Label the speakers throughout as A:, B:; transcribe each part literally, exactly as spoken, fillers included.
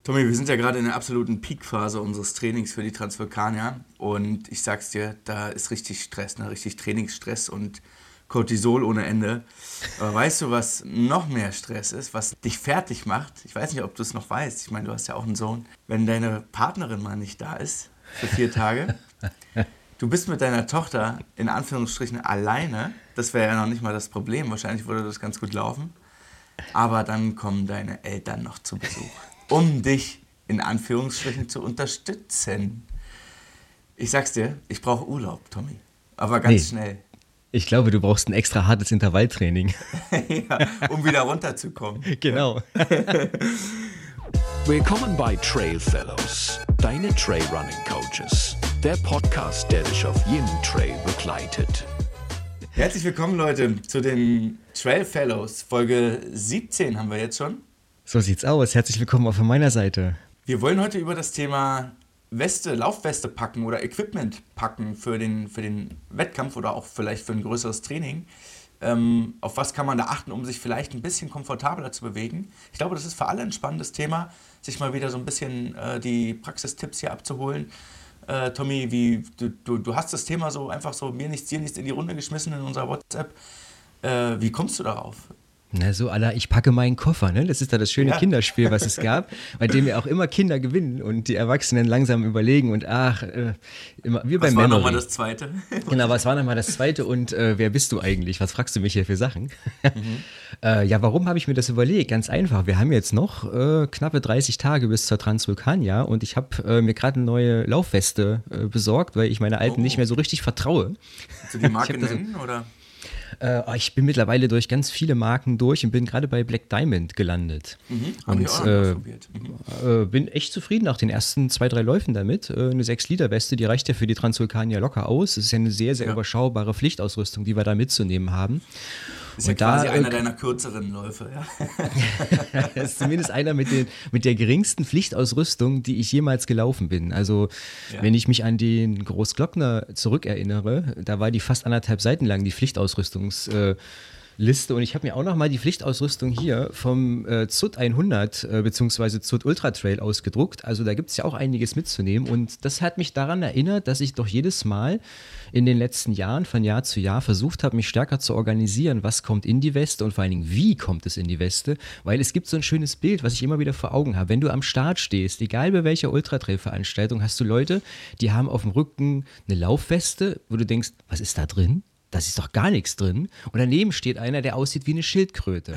A: Tommy, wir sind ja gerade in der absoluten Peakphase unseres Trainings für die Transvulkanier und ich sag's dir, da ist richtig Stress, ne? Richtig Trainingsstress und Cortisol ohne Ende. Aber weißt du, was noch mehr Stress ist, was dich fertig macht? Ich weiß nicht, ob du es noch weißt. Ich meine, du hast ja auch einen Sohn. Wenn deine Partnerin mal nicht da ist für vier Tage, du bist mit deiner Tochter in Anführungsstrichen alleine. Das wäre ja noch nicht mal das Problem. Wahrscheinlich würde das ganz gut laufen. Aber dann kommen deine Eltern noch zu Besuch, um dich in Anführungsstrichen zu unterstützen. Ich sag's dir, ich brauche Urlaub, Tommy. Aber ganz nee. schnell.
B: Ich glaube, du brauchst ein extra hartes Intervalltraining.
A: Ja, um wieder runterzukommen.
B: Genau.
C: Willkommen bei Trail Fellows, deine Trailrunning Coaches. Der Podcast, der dich auf jedem Trail begleitet.
A: Herzlich willkommen, Leute, zu den Trail Fellows. Folge siebzehn haben wir jetzt schon.
B: So sieht's aus. Herzlich willkommen auch von meiner Seite.
A: Wir wollen heute über das Thema Weste, Laufweste packen oder Equipment packen für den, für den Wettkampf oder auch vielleicht für ein größeres Training. Ähm, auf was kann man da achten, um sich vielleicht ein bisschen komfortabler zu bewegen? Ich glaube, das ist für alle ein spannendes Thema, sich mal wieder so ein bisschen äh, die Praxistipps hier abzuholen. Äh, Tommy, wie, du, du, du hast das Thema so einfach so mir nichts, dir nichts in die Runde geschmissen in unserer WhatsApp. Äh, wie kommst du darauf?
B: Na, so à la, ich packe meinen Koffer, ne? Das ist da das schöne ja. Kinderspiel, was es gab, bei dem ja auch immer Kinder gewinnen und die Erwachsenen langsam überlegen und ach, äh, immer, wie beim Memory. Was
A: war nochmal das Zweite?
B: Genau, was war nochmal das Zweite und äh, wer bist du eigentlich? Was fragst du mich hier für Sachen? Mhm. äh, ja, warum habe ich mir das überlegt? Ganz einfach, wir haben jetzt noch äh, knappe dreißig Tage bis zur Transvulkania und ich habe äh, mir gerade eine neue Laufweste äh, besorgt, weil ich meine alten oh. nicht mehr so richtig vertraue.
A: Kannst du die Marke nennen, oder?
B: Äh, ich bin mittlerweile durch ganz viele Marken durch und bin gerade bei Black Diamond gelandet.
A: Mhm,
B: und
A: ich auch
B: äh,
A: mhm.
B: äh, bin echt zufrieden nach den ersten zwei, drei Läufen damit. Äh, eine sechs Liter Weste, die reicht ja für die Transvulkanier locker aus. Es ist ja eine sehr, sehr ja. überschaubare Pflichtausrüstung, die wir da mitzunehmen haben.
A: Ist ja quasi da, einer deiner kürzeren Läufe, ja.
B: Das ist zumindest einer mit, den, mit der geringsten Pflichtausrüstung, die ich jemals gelaufen bin. Also, ja. wenn ich mich an den Großglockner zurückerinnere, da war die fast anderthalb Seiten lang, die Pflichtausrüstungs- Liste und ich habe mir auch noch mal die Pflichtausrüstung hier vom äh, Z U T hundert äh, bzw. Z U T Ultra Trail ausgedruckt. Also da gibt es ja auch einiges mitzunehmen und das hat mich daran erinnert, dass ich doch jedes Mal in den letzten Jahren von Jahr zu Jahr versucht habe, mich stärker zu organisieren, was kommt in die Weste und vor allen Dingen, wie kommt es in die Weste, weil es gibt so ein schönes Bild, was ich immer wieder vor Augen habe. Wenn du am Start stehst, egal bei welcher Ultra Trail Veranstaltung, hast du Leute, die haben auf dem Rücken eine Laufweste, wo du denkst, was ist da drin? Das ist doch gar nichts drin. Und daneben steht einer, der aussieht wie eine Schildkröte.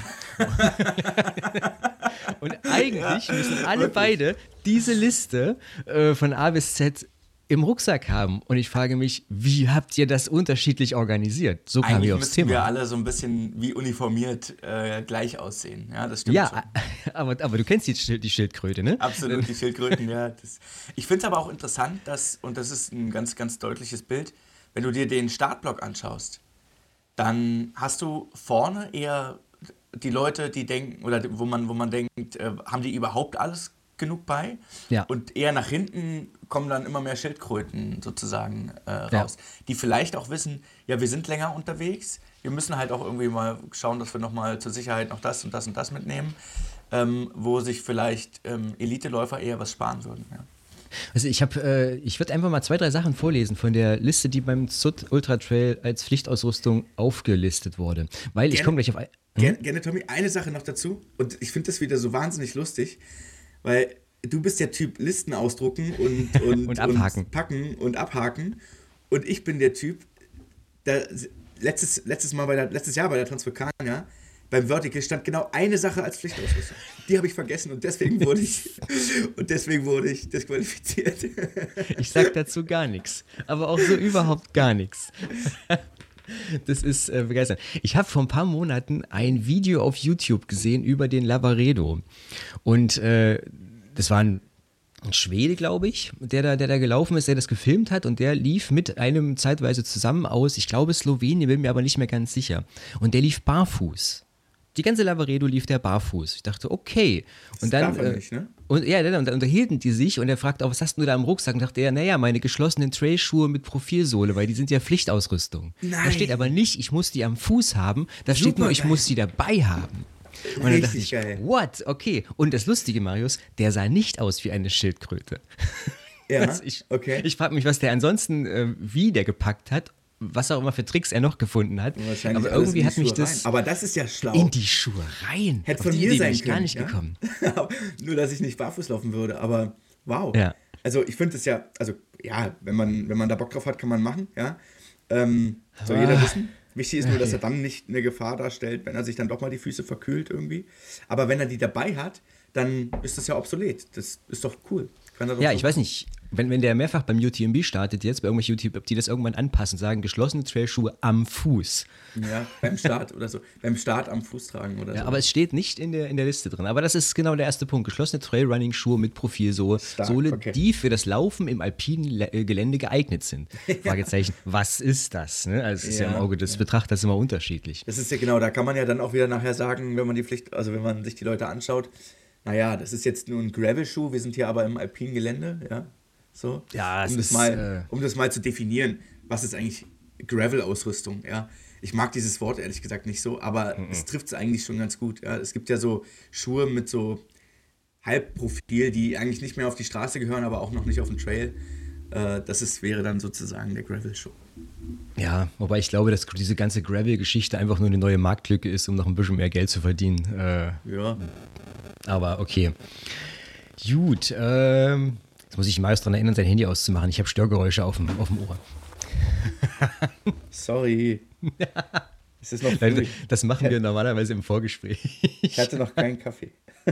B: Und eigentlich müssen alle beide diese Liste äh, von A bis Z im Rucksack haben. Und ich frage mich, wie habt ihr das unterschiedlich organisiert? So kamen wir aufs Thema.
A: Eigentlich müssen wir alle so ein bisschen wie uniformiert äh, gleich aussehen. Ja, das stimmt
B: ja
A: schon.
B: aber, aber du kennst die, Schild, die Schildkröte, ne?
A: Absolut, die Schildkröten, ja. Das, ich finde es aber auch interessant, dass, und das ist ein ganz, ganz deutliches Bild, wenn du dir den Startblock anschaust, dann hast du vorne eher die Leute, die denken, oder wo man, wo man denkt, äh, haben die überhaupt alles genug bei?
B: Ja.
A: Und eher nach hinten kommen dann immer mehr Schildkröten sozusagen äh, raus, ja. die vielleicht auch wissen, ja, wir sind länger unterwegs, wir müssen halt auch irgendwie mal schauen, dass wir nochmal zur Sicherheit noch das und das und das mitnehmen, ähm, wo sich vielleicht ähm, Elite-Läufer eher was sparen würden, ja.
B: Also ich habe, äh, ich würde einfach mal zwei, drei Sachen vorlesen von der Liste, die beim Z U T Ultra Trail als Pflichtausrüstung aufgelistet wurde. Weil ich komme gleich auf... Ein, hm?
A: gerne, gerne, Tommy, eine Sache noch dazu. Und ich finde das wieder so wahnsinnig lustig, weil du bist der Typ Listen ausdrucken und, und,
B: und abhaken.
A: Und packen und abhaken. Und ich bin der Typ, der letztes, letztes, Mal bei der, letztes Jahr bei der Transvulkania beim Vertical stand genau eine Sache als Pflichtausrüstung. Die habe ich vergessen und deswegen wurde ich und deswegen wurde ich disqualifiziert.
B: Ich sag dazu gar nichts, aber auch so überhaupt gar nichts. Das ist äh, begeisternd. Ich habe vor ein paar Monaten ein Video auf YouTube gesehen über den Lavaredo und äh, das war ein Ein Schwede, glaube ich, der da, der da gelaufen ist, der das gefilmt hat und der lief mit einem zeitweise zusammen aus, ich glaube Slowenien, bin mir aber nicht mehr ganz sicher. Und der lief barfuß. Die ganze Lavaredo lief der barfuß. Ich dachte, okay.
A: Das
B: und dann,
A: darf er nicht, ne?
B: Und ja, dann unterhielten die sich und er fragte auch, was hast du da im Rucksack? Und dachte er, naja, meine geschlossenen Trailschuhe mit Profilsohle, weil die sind ja Pflichtausrüstung.
A: Nein.
B: Da steht aber nicht, ich muss die am Fuß haben, da steht
A: Super
B: nur, ich
A: geil.
B: muss die dabei haben. Und dann dachte ich, geil. What? Okay. Und das Lustige, Marius, der sah nicht aus wie eine Schildkröte.
A: Ja,
B: also ich,
A: okay.
B: Ich frage mich, was der ansonsten, äh, wie der gepackt hat, was auch immer für Tricks er noch gefunden hat.
A: Aber irgendwie hat mich das... Aber das ist ja schlau.
B: In die Schuhe rein.
A: Hätte von mir sein können.
B: gar nicht
A: ja?
B: gekommen.
A: Nur, dass ich nicht barfuß laufen würde, aber wow.
B: Ja.
A: Also ich finde es ja, also ja, wenn man, wenn man da Bock drauf hat, kann man machen, ja. Ähm, soll jeder wissen. Wichtig ist nur, dass er dann nicht eine Gefahr darstellt, wenn er sich dann doch mal die Füße verkühlt irgendwie. Aber wenn er die dabei hat, dann ist das ja obsolet. Das ist doch cool. Kann er doch
B: ja,
A: so
B: ich weiß nicht, wenn, wenn der mehrfach beim U T M B startet jetzt, bei irgendwelchen YouTube, ob die das irgendwann anpassen, sagen geschlossene Trailschuhe am Fuß.
A: Ja, beim Start oder so. Beim Start am Fuß tragen oder
B: ja,
A: so.
B: Aber es steht nicht in der, in der Liste drin. Aber das ist genau der erste Punkt. Geschlossene Trailrunning-Schuhe mit Profilsohle, Sohle,
A: okay.
B: die für das Laufen im alpinen Le- Gelände geeignet sind. Ja. Fragezeichen, was ist das? Ne? Also es ist ja, ja im Auge des ja. Betrachters immer unterschiedlich.
A: Das ist ja genau, da kann man ja dann auch wieder nachher sagen, wenn man die Pflicht, also wenn man sich die Leute anschaut, naja, das ist jetzt nur ein Gravel-Schuh, wir sind hier aber im alpinen Gelände, ja, so.
B: Ja,
A: um, das
B: ist,
A: mal,
B: äh,
A: um das mal zu definieren, was ist eigentlich Gravel-Ausrüstung, ja. Ich mag dieses Wort ehrlich gesagt nicht so, aber mhm. es trifft es eigentlich schon ganz gut, ja. Es gibt ja so Schuhe mit so Halbprofil, die eigentlich nicht mehr auf die Straße gehören, aber auch noch nicht auf den Trail. Äh, das ist, wäre dann sozusagen der Gravel-Schuh.
B: Ja, wobei ich glaube, dass diese ganze Gravel-Geschichte einfach nur eine neue Marktlücke ist, um noch ein bisschen mehr Geld zu verdienen. Äh,
A: ja.
B: Aber okay. Gut, ähm, jetzt muss ich Marius daran erinnern, sein Handy auszumachen. Ich habe Störgeräusche auf dem, auf dem Ohr.
A: Sorry. Ist das noch früh?
B: Das machen wir normalerweise im Vorgespräch.
A: Ich hatte noch keinen Kaffee.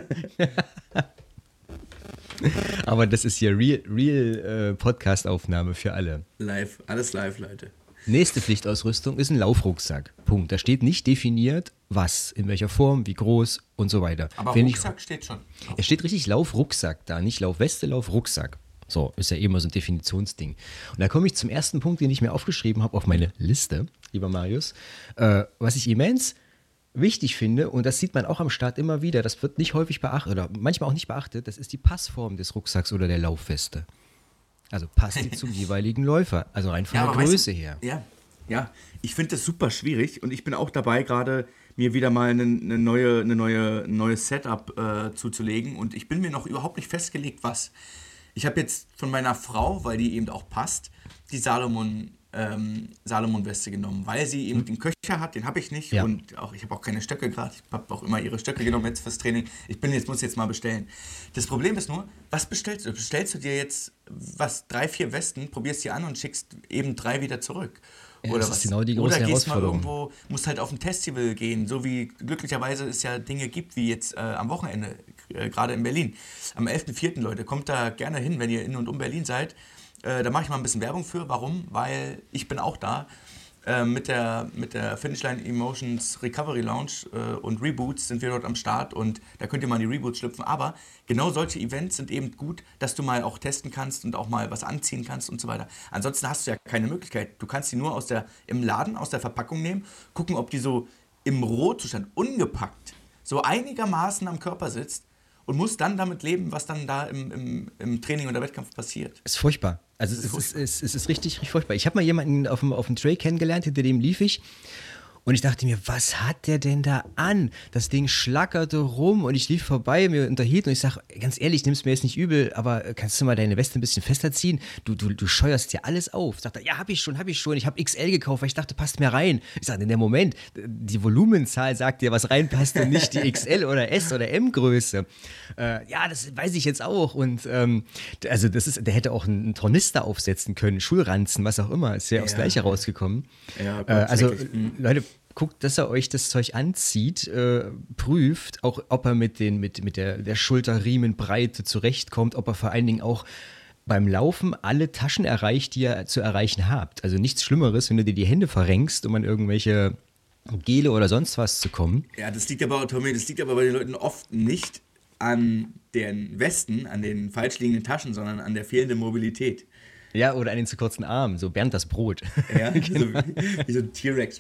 B: Aber das ist hier Real, Real äh, Podcast-Aufnahme für alle.
A: Live, alles live, Leute.
B: Nächste Pflichtausrüstung ist ein Laufrucksack. Punkt. Da steht nicht definiert, was, in welcher Form, wie groß und so weiter.
A: Aber
B: Wenn
A: Rucksack ich, steht schon.
B: Es steht richtig Laufrucksack da, nicht Laufweste, Laufrucksack. So, ist ja immer so ein Definitionsding. Und da komme ich zum ersten Punkt, den ich mir aufgeschrieben habe auf meine Liste, lieber Marius, äh, was ich immens wichtig finde, und das sieht man auch am Start immer wieder, das wird nicht häufig beachtet oder manchmal auch nicht beachtet, das ist die Passform des Rucksacks oder der Laufweste. Also passt die zum jeweiligen Läufer, also rein von
A: ja,
B: der Größe
A: weißt du,
B: her.
A: Ja, ja, ich finde das super schwierig und ich bin auch dabei, gerade mir wieder mal eine, eine neue, eine neue, ein neues Setup äh, zuzulegen und ich bin mir noch überhaupt nicht festgelegt, was. Ich habe jetzt von meiner Frau, weil die eben auch passt, die Salomon Ähm, Salomon-Weste genommen, weil sie eben den Köcher hat, den habe ich nicht, ja. Und auch ich habe auch keine Stöcke gerade, ich habe auch immer ihre Stöcke genommen jetzt fürs Training, ich bin jetzt, muss jetzt mal bestellen. Das Problem ist nur, was bestellst du? Bestellst du dir jetzt was, drei, vier Westen, probierst die an und schickst eben drei wieder zurück?
B: Ja,
A: Oder
B: das
A: was?
B: Ist genau die große
A: Oder gehst mal
B: Herausforderung.
A: irgendwo, musst halt auf ein Festival gehen, so wie glücklicherweise es ja Dinge gibt, wie jetzt äh, am Wochenende, äh, gerade in Berlin. Am elften vierten Leute, kommt da gerne hin, wenn ihr in und um Berlin seid. Äh, da mache ich mal ein bisschen Werbung für. Warum? Weil ich bin auch da äh, mit der, mit der Finishline Emotions Recovery Lounge äh, und Reboots sind wir dort am Start und da könnt ihr mal in die Reboots schlüpfen. Aber genau solche Events sind eben gut, dass du mal auch testen kannst und auch mal was anziehen kannst und so weiter. Ansonsten hast du ja keine Möglichkeit. Du kannst die nur aus der, im Laden, aus der Verpackung nehmen, gucken, ob die so im Rohzustand, ungepackt, so einigermaßen am Körper sitzt. Und muss dann damit leben, was dann da im, im, im Training oder Wettkampf passiert.
B: Ist furchtbar. Also es ist, es ist, es ist richtig, richtig furchtbar. Ich habe mal jemanden auf dem, auf dem Trail kennengelernt, hinter dem lief ich. Und ich dachte mir, was hat der denn da an? Das Ding schlackerte rum und ich lief vorbei, mir unterhielt und ich sage, ganz ehrlich, nimm's mir jetzt nicht übel, aber kannst du mal deine Weste ein bisschen fester ziehen? Du, du, du scheuerst ja alles auf. Ich dachte, ja, hab ich schon, hab ich schon. Ich habe X L gekauft, weil ich dachte, passt mir rein. Ich sage, in dem Moment, die Volumenzahl sagt dir, was reinpasst und nicht die X L oder S oder M-Größe. Äh, ja, das weiß ich jetzt auch. Und ähm, also das ist, der hätte auch einen Tornister aufsetzen können, Schulranzen, was auch immer. Ist ja, ja. aufs Gleiche rausgekommen. Ja, Gott, äh, also Leute, guckt, dass er euch das Zeug anzieht, äh, prüft, auch ob er mit, den, mit, mit der, der Schulterriemenbreite zurechtkommt, ob er vor allen Dingen auch beim Laufen alle Taschen erreicht, die ihr zu erreichen habt. Also nichts Schlimmeres, wenn du dir die Hände verrenkst, um an irgendwelche Gele oder sonst was zu kommen.
A: Ja, das liegt aber, Tommy, das liegt aber bei den Leuten oft nicht an den Westen, an den falsch liegenden Taschen, sondern an der fehlenden Mobilität.
B: Ja, oder an den zu kurzen Armen, so Bernd das Brot.
A: Ja, genau. so, wie, wie so ein T-Rex.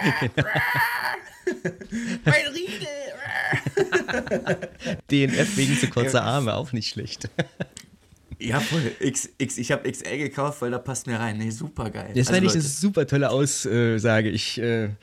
A: Mein Riegel!
B: D N F wegen zu kurzer Arme, auch nicht schlecht.
A: Ja, voll. X, X, ich habe X L gekauft, weil da passt mir rein. Nee, super geil.
B: Das also, fand ich eine super tolle Aussage. Ich, äh,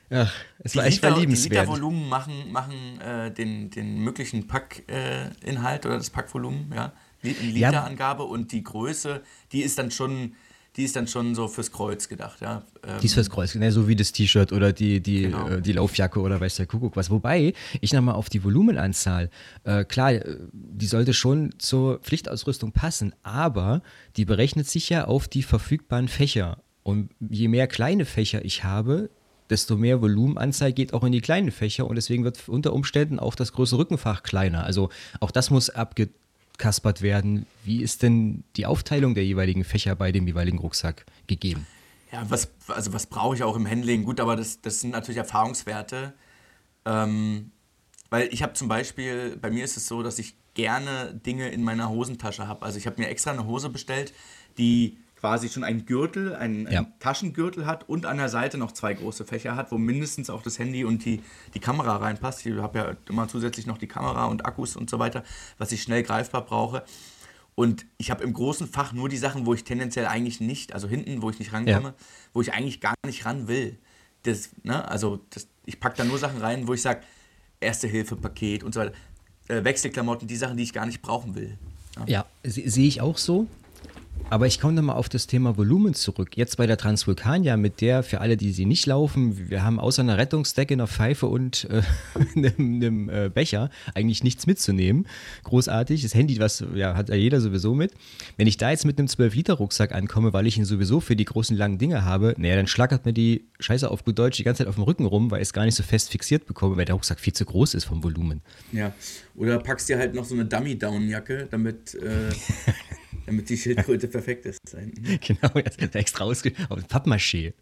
B: Ach, es
A: die
B: war echt
A: Liter,
B: liebenswert.
A: Die Litervolumen machen, machen äh, den, den möglichen Packinhalt äh, oder das Packvolumen, ja. Die Literangabe, ja. Und die Größe, die ist dann schon, die ist dann schon so fürs Kreuz gedacht, ja. Ähm,
B: die ist fürs Kreuz, ne, so wie das T-Shirt oder die, die, genau. äh, die Laufjacke oder weiß der Kuckuck was. Wobei, ich nochmal auf die Volumenanzahl, äh, klar, die sollte schon zur Pflichtausrüstung passen, aber die berechnet sich ja auf die verfügbaren Fächer. Und je mehr kleine Fächer ich habe, desto mehr Volumenanzahl geht auch in die kleinen Fächer und deswegen wird unter Umständen auch das große Rückenfach kleiner. Also auch das muss abgekaspert werden. Wie ist denn die Aufteilung der jeweiligen Fächer bei dem jeweiligen Rucksack gegeben?
A: Ja, was, also was brauche ich auch im Handling? Gut, aber das, das sind natürlich Erfahrungswerte. Ähm, weil ich habe zum Beispiel, bei mir ist es so, dass ich gerne Dinge in meiner Hosentasche habe. Also ich habe mir extra eine Hose bestellt, die quasi schon einen Gürtel, einen, ja. einen Taschengürtel hat und an der Seite noch zwei große Fächer hat, wo mindestens auch das Handy und die, die Kamera reinpasst. Ich habe ja immer zusätzlich noch die Kamera und Akkus und so weiter, was ich schnell greifbar brauche. Und ich habe im großen Fach nur die Sachen, wo ich tendenziell eigentlich nicht, also hinten, wo ich nicht rankomme, ja. wo ich eigentlich gar nicht ran will. Das, ne, also das, ich packe da nur Sachen rein, wo ich sage, Erste-Hilfe-Paket und so weiter, äh, Wechselklamotten, die Sachen, die ich gar nicht brauchen will.
B: Ja, ja se- sehe ich auch so. Aber ich komme nochmal auf das Thema Volumen zurück. Jetzt bei der Transvulkania, mit der, für alle, die sie nicht laufen, wir haben außer einer Rettungsdecke, einer Pfeife und äh, einem, einem äh, Becher eigentlich nichts mitzunehmen. Großartig. Das Handy, was ja, hat ja jeder sowieso mit. Wenn ich da jetzt mit einem zwölf Liter Rucksack ankomme, weil ich ihn sowieso für die großen langen Dinge habe, naja, dann schlackert mir die Scheiße auf gut Deutsch die ganze Zeit auf dem Rücken rum, weil ich es gar nicht so fest fixiert bekomme, weil der Rucksack viel zu groß ist vom Volumen.
A: Ja, oder packst dir halt noch so eine Dummy-Down-Jacke, damit... Äh Damit die Schildkröte perfekt ist.
B: Genau, jetzt extra ausge... auf Pappmaché.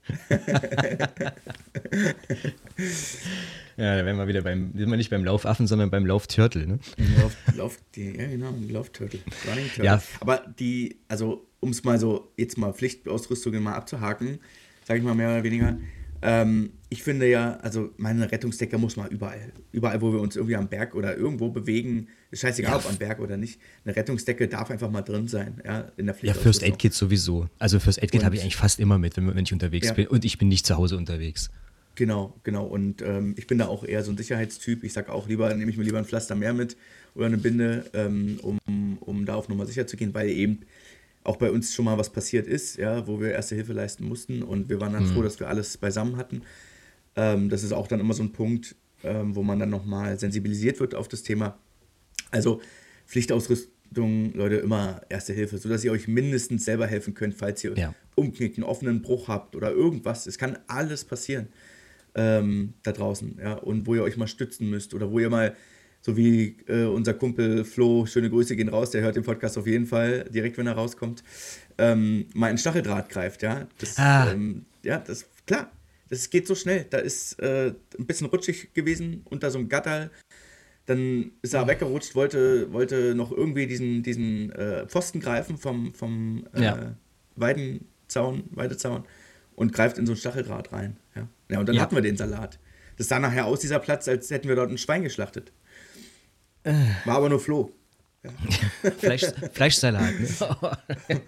B: Ja, da wären wir wieder beim, sind wir nicht beim Laufaffen, sondern beim Lauftörtel, ne?
A: Lauf, Lauf, die, ja genau, Lauftörtel. Running Turtle.
B: Ja.
A: Aber die, also um es mal so, jetzt mal Pflichtausrüstungen mal abzuhaken, sage ich mal mehr oder weniger, ähm, ich finde ja, also meine Rettungsdecke muss mal überall, überall, wo wir uns irgendwie am Berg oder irgendwo bewegen, ist scheißegal, ja. ob am Berg oder nicht, eine Rettungsdecke darf einfach mal drin sein, ja, in der Pflicht.
B: Ja, First Aid Kit sowieso. Also First Aid Kit habe ich eigentlich fast immer mit, wenn, wenn ich unterwegs
A: ja.
B: bin und ich bin nicht zu Hause unterwegs.
A: Genau, genau. Und ähm, ich bin da auch eher so ein Sicherheitstyp. Ich sage auch lieber, nehme ich mir lieber ein Pflaster mehr mit oder eine Binde, ähm, um, um da auf Nummer sicher zu gehen, weil eben auch bei uns schon mal was passiert ist, ja, wo wir Erste Hilfe leisten mussten und wir waren dann mhm. froh, dass wir alles beisammen hatten. Ähm, das ist auch dann immer so ein Punkt, ähm, wo man dann nochmal sensibilisiert wird auf das Thema. Also Pflichtausrüstung, Leute, immer Erste Hilfe, sodass ihr euch mindestens selber helfen könnt, falls ihr ja. umknickt, einen offenen Bruch habt oder irgendwas. Es kann alles passieren ähm, da draußen, ja, und wo ihr euch mal stützen müsst oder wo ihr mal, so wie äh, unser Kumpel Flo, schöne Grüße gehen raus, der hört den Podcast auf jeden Fall, direkt wenn er rauskommt, ähm, mal in Stacheldraht greift, ja. Das,
B: ah.
A: ähm, ja, das, klar, das geht so schnell. Da ist äh, ein bisschen rutschig gewesen unter so einem Gatterl. Dann ist er weggerutscht, wollte, wollte noch irgendwie diesen, diesen äh, Pfosten greifen vom, vom äh, ja. Weidenzaun, Weidezaun und greift in so ein Stacheldraht rein. Ja, ja und dann ja. hatten wir den Salat. Das sah nachher aus, dieser Platz, als hätten wir dort ein Schwein geschlachtet. War aber nur Flo. Ja.
B: Fleisch, Fleischsalat, ne?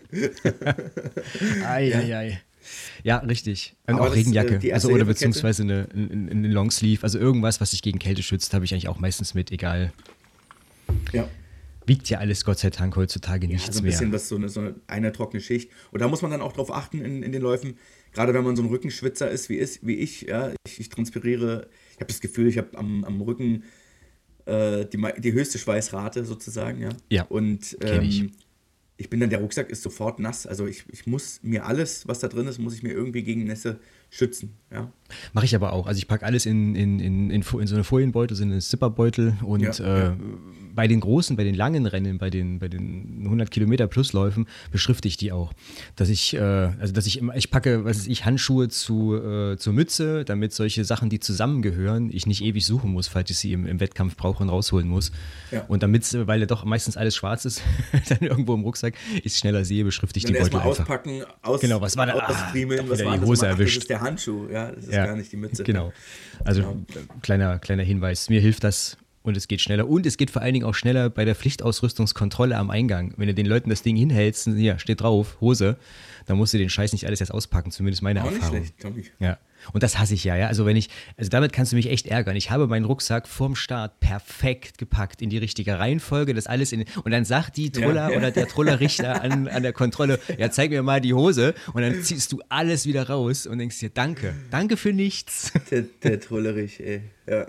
B: ei, ei, ei. Ja, richtig. Und aber auch das, Regenjacke. Äh, also, oder beziehungsweise eine, eine, eine Longsleeve. Also irgendwas, was sich gegen Kälte schützt, habe ich eigentlich auch meistens mit, egal.
A: Ja.
B: Wiegt ja alles, Gott sei Dank, heutzutage ja, nichts
A: so ein bisschen
B: mehr.
A: Was, so, eine, so eine trockene Schicht. Und da muss man dann auch drauf achten in, in den Läufen, gerade wenn man so ein Rückenschwitzer ist wie, ist, wie ich. Ja, ich, ich transpiriere, ich habe das Gefühl, ich habe am, am Rücken äh, die, die höchste Schweißrate sozusagen. Ja,
B: ja
A: und ähm, ich. ich bin dann, der Rucksack ist sofort nass. Also ich, ich muss mir alles, was da drin ist, muss ich mir irgendwie gegen Nässe schützen. Ja.
B: Mache ich aber auch. Also ich packe alles in, in, in, in, in so eine Folienbeutel, so eine Zipperbeutel und ja, äh, ja. bei den großen, bei den langen Rennen, bei den, bei den hundert Kilometer Plusläufen beschrifte ich die auch. Dass ich, äh, also dass ich immer, ich packe, was weiß ich, Handschuhe zu, äh, zur Mütze, damit solche Sachen, die zusammengehören, ich nicht ewig suchen muss, falls ich sie im, im Wettkampf brauche und rausholen muss. Ja. Und damit, weil ja doch meistens alles schwarz ist, dann irgendwo im Rucksack, ich schneller sehe, beschrifte ich
A: dann
B: die Beutel einfach.
A: Auspacken, aus,
B: genau, was war da?
A: Ausfriemeln,
B: ah,
A: was war
B: die Hose
A: das?
B: erwischt.
A: Das ist der Handschuh, ja, das ist
B: ja,
A: gar nicht die Mütze.
B: Genau. Also genau. Kleiner, kleiner Hinweis, mir hilft das Und es geht schneller. Und es geht vor allen Dingen auch schneller bei der Pflichtausrüstungskontrolle am Eingang. Wenn du den Leuten das Ding hinhältst, hier steht drauf, Hose, dann musst du den Scheiß nicht alles erst auspacken, zumindest meine
A: Auch
B: Erfahrung.
A: nicht schlecht, Tommy.
B: Ja. Und das hasse ich ja, ja. Also wenn ich, also damit kannst du mich echt ärgern. Ich habe meinen Rucksack vorm Start perfekt gepackt in die richtige Reihenfolge, das alles in, und dann sagt die Troller
A: ja, ja.
B: oder der Trollerrichter an, an der Kontrolle, ja, zeig mir mal die Hose, und dann ziehst du alles wieder raus und denkst dir, danke, danke für nichts.
A: Der, der Trollerich, ey. Ja.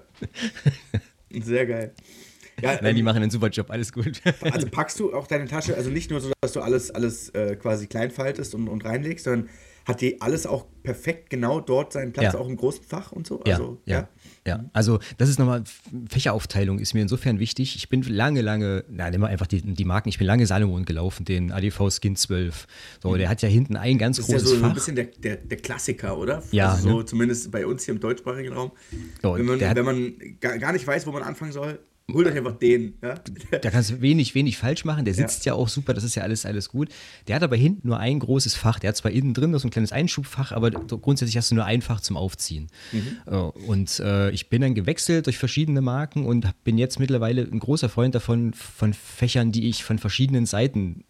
A: Sehr geil. Ja,
B: Nein,
A: ähm,
B: die machen einen super Job, alles gut.
A: Also packst du auch deine Tasche, also nicht nur so, dass du alles, alles äh, quasi klein faltest und, und reinlegst, sondern hat die alles auch perfekt genau dort seinen Platz,
B: Ja.
A: auch im großen Fach und so?
B: Ja,
A: Also,
B: ja, ja. Also das ist nochmal, Fächeraufteilung ist mir insofern wichtig. Ich bin lange, lange, na, nehmen wir einfach die, die Marken, ich bin lange Salomon gelaufen, den A D V Skin zwölf. So, der hat ja hinten ein ganz
A: Das ist ja
B: großes
A: so
B: Fach.
A: ein bisschen der, der, der Klassiker, oder?
B: Ja,
A: also so
B: ne?
A: zumindest bei uns hier im deutschsprachigen Raum.
B: So,
A: wenn man,
B: der hat-
A: wenn man gar, gar nicht weiß, wo man anfangen soll, holt euch einfach den. Ja?
B: Da kannst du wenig, wenig falsch machen. Der sitzt ja. ja auch super, das ist ja alles, alles gut. Der hat aber hinten nur ein großes Fach. Der hat zwar innen drin noch so ein kleines Einschubfach, aber grundsätzlich hast du nur ein Fach zum Aufziehen. Mhm. Und äh, ich bin dann gewechselt durch verschiedene Marken und bin jetzt mittlerweile ein großer Freund davon, von Fächern, die ich von verschiedenen Seiten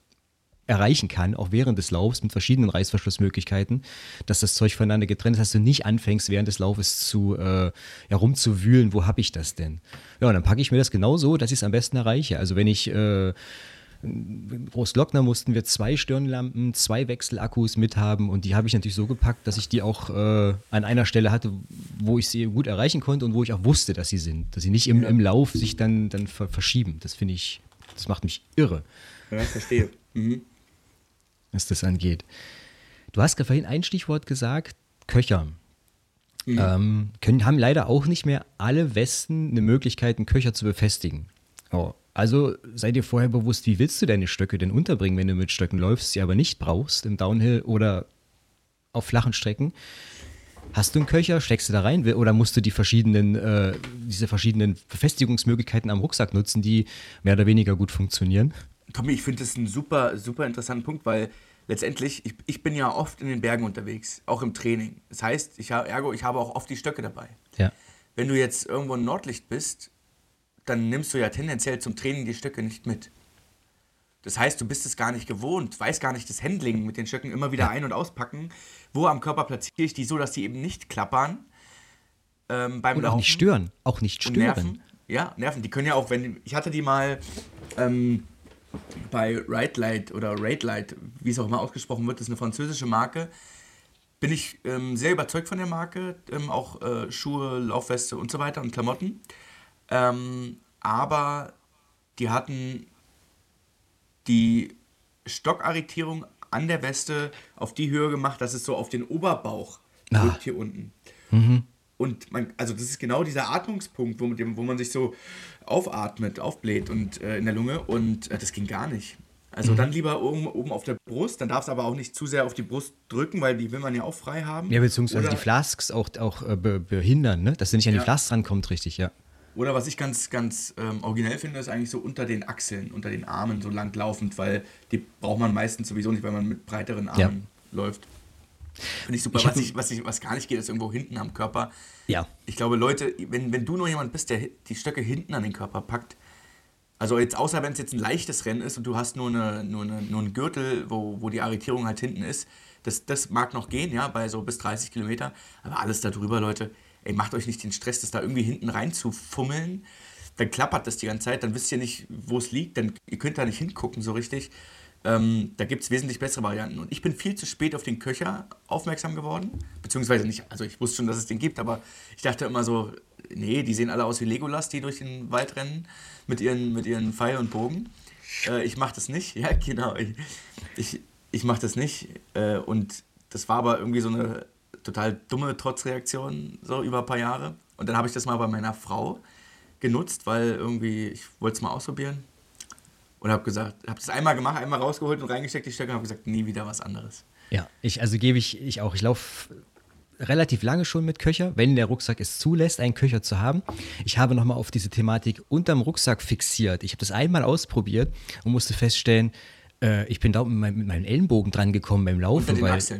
B: erreichen kann, auch während des Laufs mit verschiedenen Reißverschlussmöglichkeiten, dass das Zeug voneinander getrennt ist, dass du nicht anfängst, während des Laufes zu äh, herumzuwühlen, wo habe ich das denn? Ja, und dann packe ich mir das genau so, dass ich es am besten erreiche. Also wenn ich äh, Großglockner mussten wir zwei Stirnlampen, zwei Wechselakkus mithaben, und die habe ich natürlich so gepackt, dass ich die auch äh, an einer Stelle hatte, wo ich sie gut erreichen konnte und wo ich auch wusste, dass sie sind, dass sie nicht im,
A: Ja.
B: im Lauf sich dann, dann ver- verschieben. Das finde ich, das macht mich irre.
A: Ja, verstehe. Mhm.
B: Was das angeht. Du hast vorhin ein Stichwort gesagt, Köcher. Mhm. Ähm, können, haben leider auch nicht mehr alle Westen eine Möglichkeit, einen Köcher zu befestigen. Oh, also sei dir vorher bewusst, wie willst du deine Stöcke denn unterbringen, wenn du mit Stöcken läufst, sie aber nicht brauchst, im Downhill oder auf flachen Strecken. Hast du einen Köcher, steckst du da rein, oder musst du die verschiedenen, äh, diese verschiedenen Befestigungsmöglichkeiten am Rucksack nutzen, die mehr oder weniger gut funktionieren?
A: Tommy, ich finde das einen super, super interessanten Punkt, weil letztendlich, ich, ich bin ja oft in den Bergen unterwegs, auch im Training. Das heißt, ich, hab, ergo, ich habe auch oft die Stöcke dabei.
B: Ja.
A: Wenn du jetzt irgendwo in Nordlicht bist, dann nimmst du ja tendenziell zum Training die Stöcke nicht mit. Das heißt, du bist es gar nicht gewohnt, weißt gar nicht das Handling mit den Stöcken immer wieder
B: Ja.
A: ein- und auspacken. Wo am Körper platziere ich die so, dass die eben nicht klappern ähm, beim
B: Und
A: Laufen.
B: auch nicht stören. Auch nicht
A: Und
B: stören.
A: Nerven. Ja, Nerven. Die können ja auch, wenn ich hatte die mal ähm, bei Ride Light oder Raid Light, wie es auch immer ausgesprochen wird, das ist eine französische Marke. Bin ich ähm, sehr überzeugt von der Marke, ähm, auch äh, Schuhe, Laufweste und so weiter und Klamotten. Ähm, aber die hatten die Stockarretierung an der Weste auf die Höhe gemacht, dass es so auf den Oberbauch
B: Ah.
A: drückt hier unten. Und man, also das ist genau dieser Atmungspunkt, wo, mit dem, wo man sich so aufatmet, aufbläht und äh, in der Lunge, und äh, das ging gar nicht. Also dann lieber oben, oben auf der Brust, dann darf es aber auch nicht zu sehr auf die Brust drücken, weil die will man ja auch frei haben.
B: Ja, beziehungsweise
A: Oder-
B: die Flasks auch, auch äh, be behindern, ne? Dass du nicht an die
A: Ja.
B: Flasks rankommt, richtig, ja.
A: Oder was ich ganz, ganz ähm, originell finde, ist eigentlich so unter den Achseln, unter den Armen so lang laufend, weil die braucht man meistens sowieso nicht, weil man mit breiteren Armen
B: Ja.
A: läuft. Finde ich super.
B: Ich hab-
A: was, ich, was, ich, was gar nicht geht, ist irgendwo hinten am Körper.
B: Ja.
A: Ich glaube, Leute, wenn, wenn du nur jemand bist, der die Stöcke hinten an den Körper packt, also jetzt außer wenn es jetzt ein leichtes Rennen ist und du hast nur, eine, nur, eine, nur einen Gürtel, wo, wo die Arretierung halt hinten ist, das, das mag noch gehen, ja, bei so bis dreißig Kilometer, aber alles darüber, Leute, ey, macht euch nicht den Stress, das da irgendwie hinten rein zu fummeln, dann klappert das die ganze Zeit, dann wisst ihr nicht, wo es liegt, dann, ihr könnt da nicht hingucken so richtig. Ähm, da gibt es wesentlich bessere Varianten. Und ich bin viel zu spät auf den Köcher aufmerksam geworden. Beziehungsweise nicht, also ich wusste schon, dass es den gibt, aber ich dachte immer so, nee, die sehen alle aus wie Legolas, die durch den Wald rennen mit ihren, mit ihren Pfeil und Bogen. Äh, ich mache das nicht, ja genau, ich, ich, ich mache das nicht. Äh, und das war aber irgendwie so eine total dumme Trotzreaktion, so über ein paar Jahre. Und dann habe ich das mal bei meiner Frau genutzt, weil irgendwie, ich wollte es mal ausprobieren. Und habe gesagt, habe das einmal gemacht, einmal rausgeholt und reingesteckt die Stöcke und habe gesagt, nie wieder was anderes.
B: Ja, ich, also gebe ich, ich auch. Ich laufe relativ lange schon mit Köcher, wenn der Rucksack es zulässt, einen Köcher zu haben. Ich habe nochmal auf diese Thematik unterm Rucksack fixiert. Ich habe das einmal ausprobiert und musste feststellen, äh, ich bin da mit, mein, mit meinem Ellenbogen dran gekommen beim Laufen.
A: Unter den
B: weil,
A: Achseln, ja.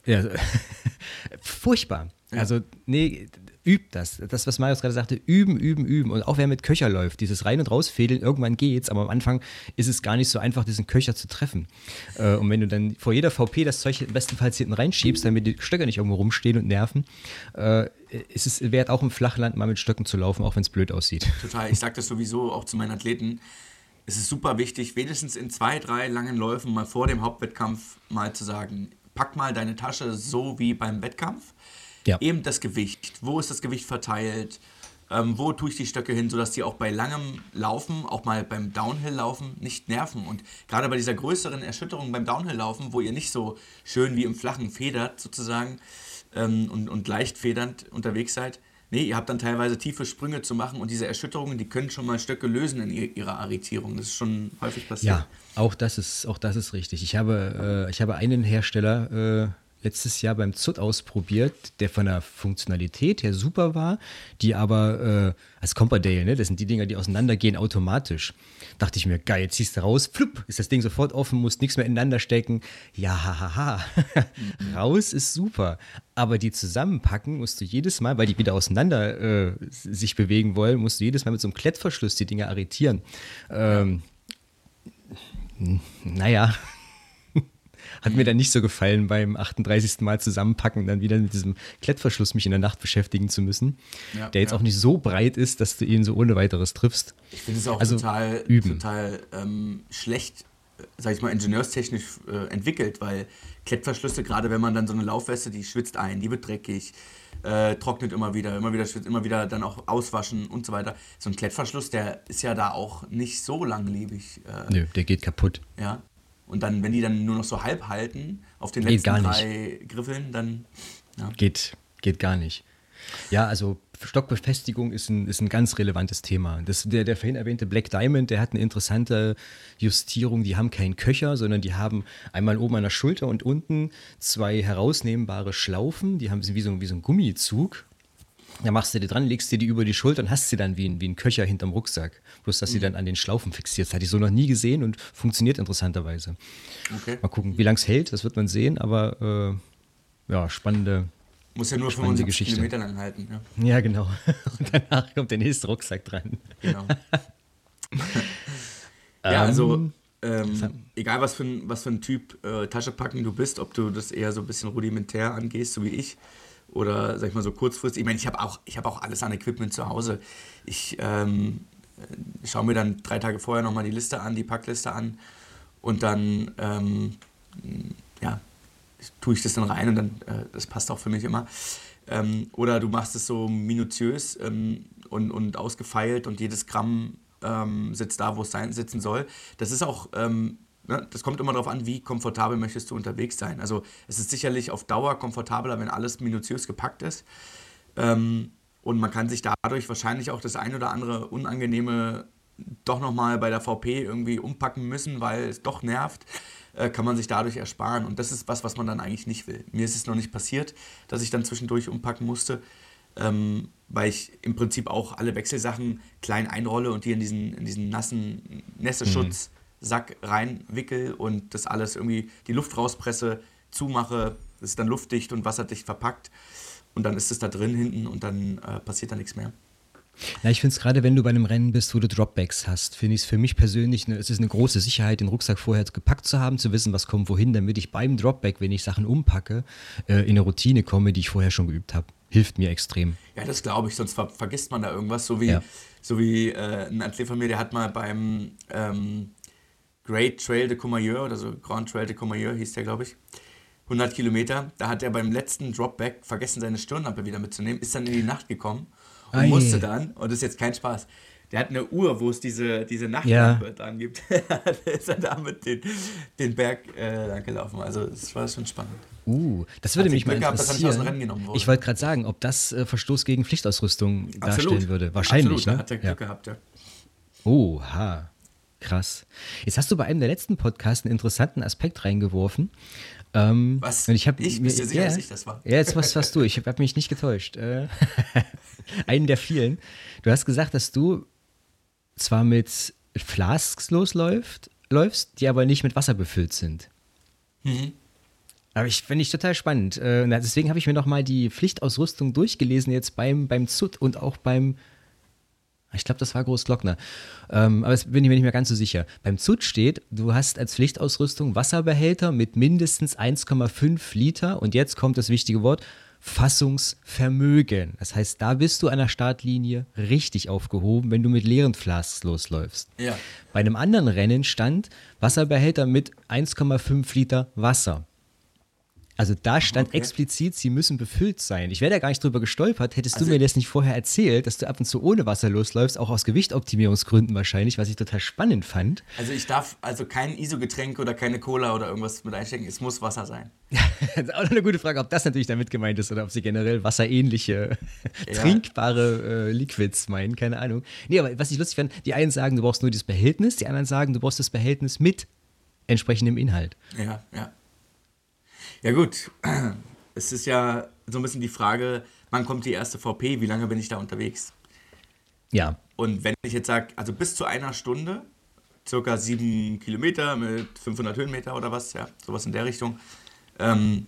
B: Ja, furchtbar. Ja. Also, nee, übt das. Das, was Marius gerade sagte, üben, üben, üben. Und auch wer mit Köcher läuft, dieses Rein- und Rausfädeln, irgendwann geht's, aber am Anfang ist es gar nicht so einfach, diesen Köcher zu treffen. Äh, und wenn du dann vor jeder V P das Zeug bestenfalls hinten reinschiebst, damit die Stöcke nicht irgendwo rumstehen und nerven, äh, ist es wert, auch im Flachland mal mit Stöcken zu laufen, auch wenn es blöd aussieht.
A: Total. Ich sage das sowieso auch zu meinen Athleten. Es ist super wichtig, wenigstens in zwei, drei langen Läufen mal vor dem Hauptwettkampf mal zu sagen, pack mal deine Tasche so wie beim Wettkampf. Ja. Eben das Gewicht. Wo ist das Gewicht verteilt? Ähm, wo tue ich die Stöcke hin, sodass die auch bei langem Laufen, auch mal beim Downhill-Laufen, nicht nerven. Und gerade bei dieser größeren Erschütterung beim Downhill-Laufen, wo ihr nicht so schön wie im Flachen federt sozusagen ähm, und, und leicht federnd unterwegs seid, nee, ihr habt dann teilweise tiefe Sprünge zu machen und diese Erschütterungen, die können schon mal Stöcke lösen in ihrer Arretierung. Das ist schon häufig passiert.
B: Ja, auch das ist, auch das ist richtig. Ich habe, äh, ich habe einen Hersteller äh, letztes Jahr beim Z U T ausprobiert, der von der Funktionalität her super war, die aber, äh, als Compardale, ne, das sind die Dinger, die auseinandergehen automatisch. Dachte ich mir, geil, jetzt ziehst du raus, flupp, ist das Ding sofort offen, musst nichts mehr ineinander stecken. Ja, hahaha. Ha, ha. Raus ist super. Aber die zusammenpacken musst du jedes Mal, weil die wieder auseinander äh, sich bewegen wollen, musst du jedes Mal mit so einem Klettverschluss die Dinger arretieren. Ähm, naja. Hat mir dann nicht so gefallen, beim achtunddreißigsten Mal zusammenpacken, dann wieder mit diesem Klettverschluss mich in der Nacht beschäftigen zu müssen, ja, der jetzt ja. auch nicht so breit ist, dass du ihn so ohne weiteres triffst.
A: Ich finde es auch also total, total ähm, schlecht, sag ich mal, ingenieurstechnisch äh, entwickelt, weil Klettverschlüsse, gerade wenn man dann so eine Laufweste, die schwitzt ein, die wird dreckig, äh, trocknet immer wieder, immer wieder schwitzt, immer wieder dann auch auswaschen und so weiter. So ein Klettverschluss, der ist ja da auch nicht so langlebig. Äh,
B: Nö, der geht kaputt.
A: Ja. Und dann, wenn die dann nur noch so halb halten, auf den letzten drei Griffeln, dann... Ja.
B: Geht, geht gar nicht. Ja, also Stockbefestigung ist ein, ist ein ganz relevantes Thema. Das, der, der vorhin erwähnte Black Diamond, der hat eine interessante Justierung. Die haben keinen Köcher, sondern die haben einmal oben an der Schulter und unten zwei herausnehmbare Schlaufen. Die haben sie wie so, wie so ein Gummizug. Da machst du die dran, legst dir die über die Schulter und hast sie dann wie ein, wie ein Köcher hinterm Rucksack. Bloß, dass sie dann an den Schlaufen fixiert. Das hatte ich so noch nie gesehen und funktioniert interessanterweise.
A: Okay.
B: Mal gucken, wie lange es hält, das wird man sehen, aber äh, ja, spannende
A: Muss ja nur fünfundsiebzig Kilometer lang halten. Ja,
B: ja genau. Und danach kommt der nächste Rucksack dran.
A: Genau. Ja, also ähm, egal was für ein, was für ein Typ äh, Tasche packen du bist, ob du das eher so ein bisschen rudimentär angehst, so wie ich, oder sag ich mal so kurzfristig. Ich meine, ich habe auch, ich hab auch alles an Equipment zu Hause. Ich ähm, schaue mir dann drei Tage vorher nochmal die Liste an, die Packliste an und dann ähm, ja, tue ich das dann rein und dann, äh, das passt auch für mich immer. Ähm, oder du machst es so minutiös ähm, und, und ausgefeilt und jedes Gramm ähm, sitzt da, wo es sein, sitzen soll. Das ist auch... Ähm, Das kommt immer darauf an, wie komfortabel möchtest du unterwegs sein. Also es ist sicherlich auf Dauer komfortabler, wenn alles minutiös gepackt ist. Ähm, und man kann sich dadurch wahrscheinlich auch das ein oder andere Unangenehme doch nochmal bei der V P irgendwie umpacken müssen, weil es doch nervt, äh, kann man sich dadurch ersparen. Und das ist was, was man dann eigentlich nicht will. Mir ist es noch nicht passiert, dass ich dann zwischendurch umpacken musste, ähm, weil ich im Prinzip auch alle Wechselsachen klein einrolle und die in diesen, in diesen nassen Nässeschutz mhm. Sack reinwickel und das alles irgendwie die Luft rauspresse, zumache, das ist dann luftdicht und wasserdicht verpackt und dann ist es da drin hinten und dann äh, passiert da nichts mehr.
B: Ja, ich finde es gerade, wenn du bei einem Rennen bist, wo du Dropbacks hast, finde ich es für mich persönlich, eine, es ist eine große Sicherheit, den Rucksack vorher gepackt zu haben, zu wissen, was kommt wohin, damit ich beim Dropback, wenn ich Sachen umpacke, äh, in eine Routine komme, die ich vorher schon geübt habe. Hilft mir extrem.
A: Ja, das glaube ich, sonst ver- vergisst man da irgendwas, so wie, ja. so wie äh, ein Athlet von mir, der hat mal beim ähm, Great Trail de Courmayeur oder so, Grand Trail de Courmayeur hieß der, glaube ich, hundert Kilometer, da hat er beim letzten Dropback vergessen, seine Stirnlampe wieder mitzunehmen, ist dann in die Nacht gekommen und Ei. musste dann, und das ist jetzt kein Spaß, der hat eine Uhr, wo es diese, diese Nachtlampe ja. dran gibt, da ist er damit den, den Berg äh, lang gelaufen, also das war schon spannend.
B: Uh, das würde mich mal
A: gehabt,
B: interessieren.
A: Dass er nicht aus dem Rennen genommen wurde.
B: Ich wollte gerade sagen, ob das äh, Verstoß gegen Pflichtausrüstung
A: Absolut.
B: darstellen würde. Wahrscheinlich,
A: Absolut,
B: ne?
A: Da hat er Glück
B: ja.
A: gehabt, ja.
B: Oha. Krass. Jetzt hast du bei einem der letzten Podcasts einen interessanten Aspekt reingeworfen. Ähm,
A: was?
B: Und ich hab,
A: ich? Bist du sicher, ja, dass ich das war?
B: Ja, jetzt was warst du. Ich habe mich nicht getäuscht. Äh, einen der vielen. Du hast gesagt, dass du zwar mit Flasks losläufst, läufst, die aber nicht mit Wasser befüllt sind.
A: Mhm.
B: Aber ich finde ich total spannend. Äh, deswegen habe ich mir nochmal die Pflichtausrüstung durchgelesen jetzt beim, beim Z U T und auch beim, ich glaube, das war Großglockner. Ähm, aber jetzt bin ich mir nicht mehr ganz so sicher. Beim Z U T steht, du hast als Pflichtausrüstung Wasserbehälter mit mindestens eins Komma fünf Liter und jetzt kommt das wichtige Wort, Fassungsvermögen. Das heißt, da bist du an der Startlinie richtig aufgehoben, wenn du mit leeren Flasks losläufst.
A: Ja.
B: Bei einem anderen Rennen stand Wasserbehälter mit eins Komma fünf Liter Wasser. Also da stand okay. explizit, sie müssen befüllt sein. Ich wäre da gar nicht drüber gestolpert, hättest also du mir das nicht vorher erzählt, dass du ab und zu ohne Wasser losläufst, auch aus Gewichtoptimierungsgründen wahrscheinlich, was ich total spannend fand.
A: Also ich darf also kein I S O-Getränk oder keine Cola oder irgendwas mit einstecken, es muss Wasser sein.
B: Das ist auch noch eine gute Frage, ob das natürlich damit gemeint ist oder ob sie generell wasserähnliche, ja. trinkbare äh, Liquids meinen, keine Ahnung. Nee, aber was ich lustig fand, die einen sagen, du brauchst nur das Behältnis, die anderen sagen, du brauchst das Behältnis mit entsprechendem Inhalt.
A: Ja, ja. Ja gut, es ist ja so ein bisschen die Frage, wann kommt die erste V P, wie lange bin ich da unterwegs?
B: Ja.
A: Und wenn ich jetzt sage, also bis zu einer Stunde, circa sieben Kilometer mit fünfhundert Höhenmeter oder was, ja, sowas in der Richtung, ähm,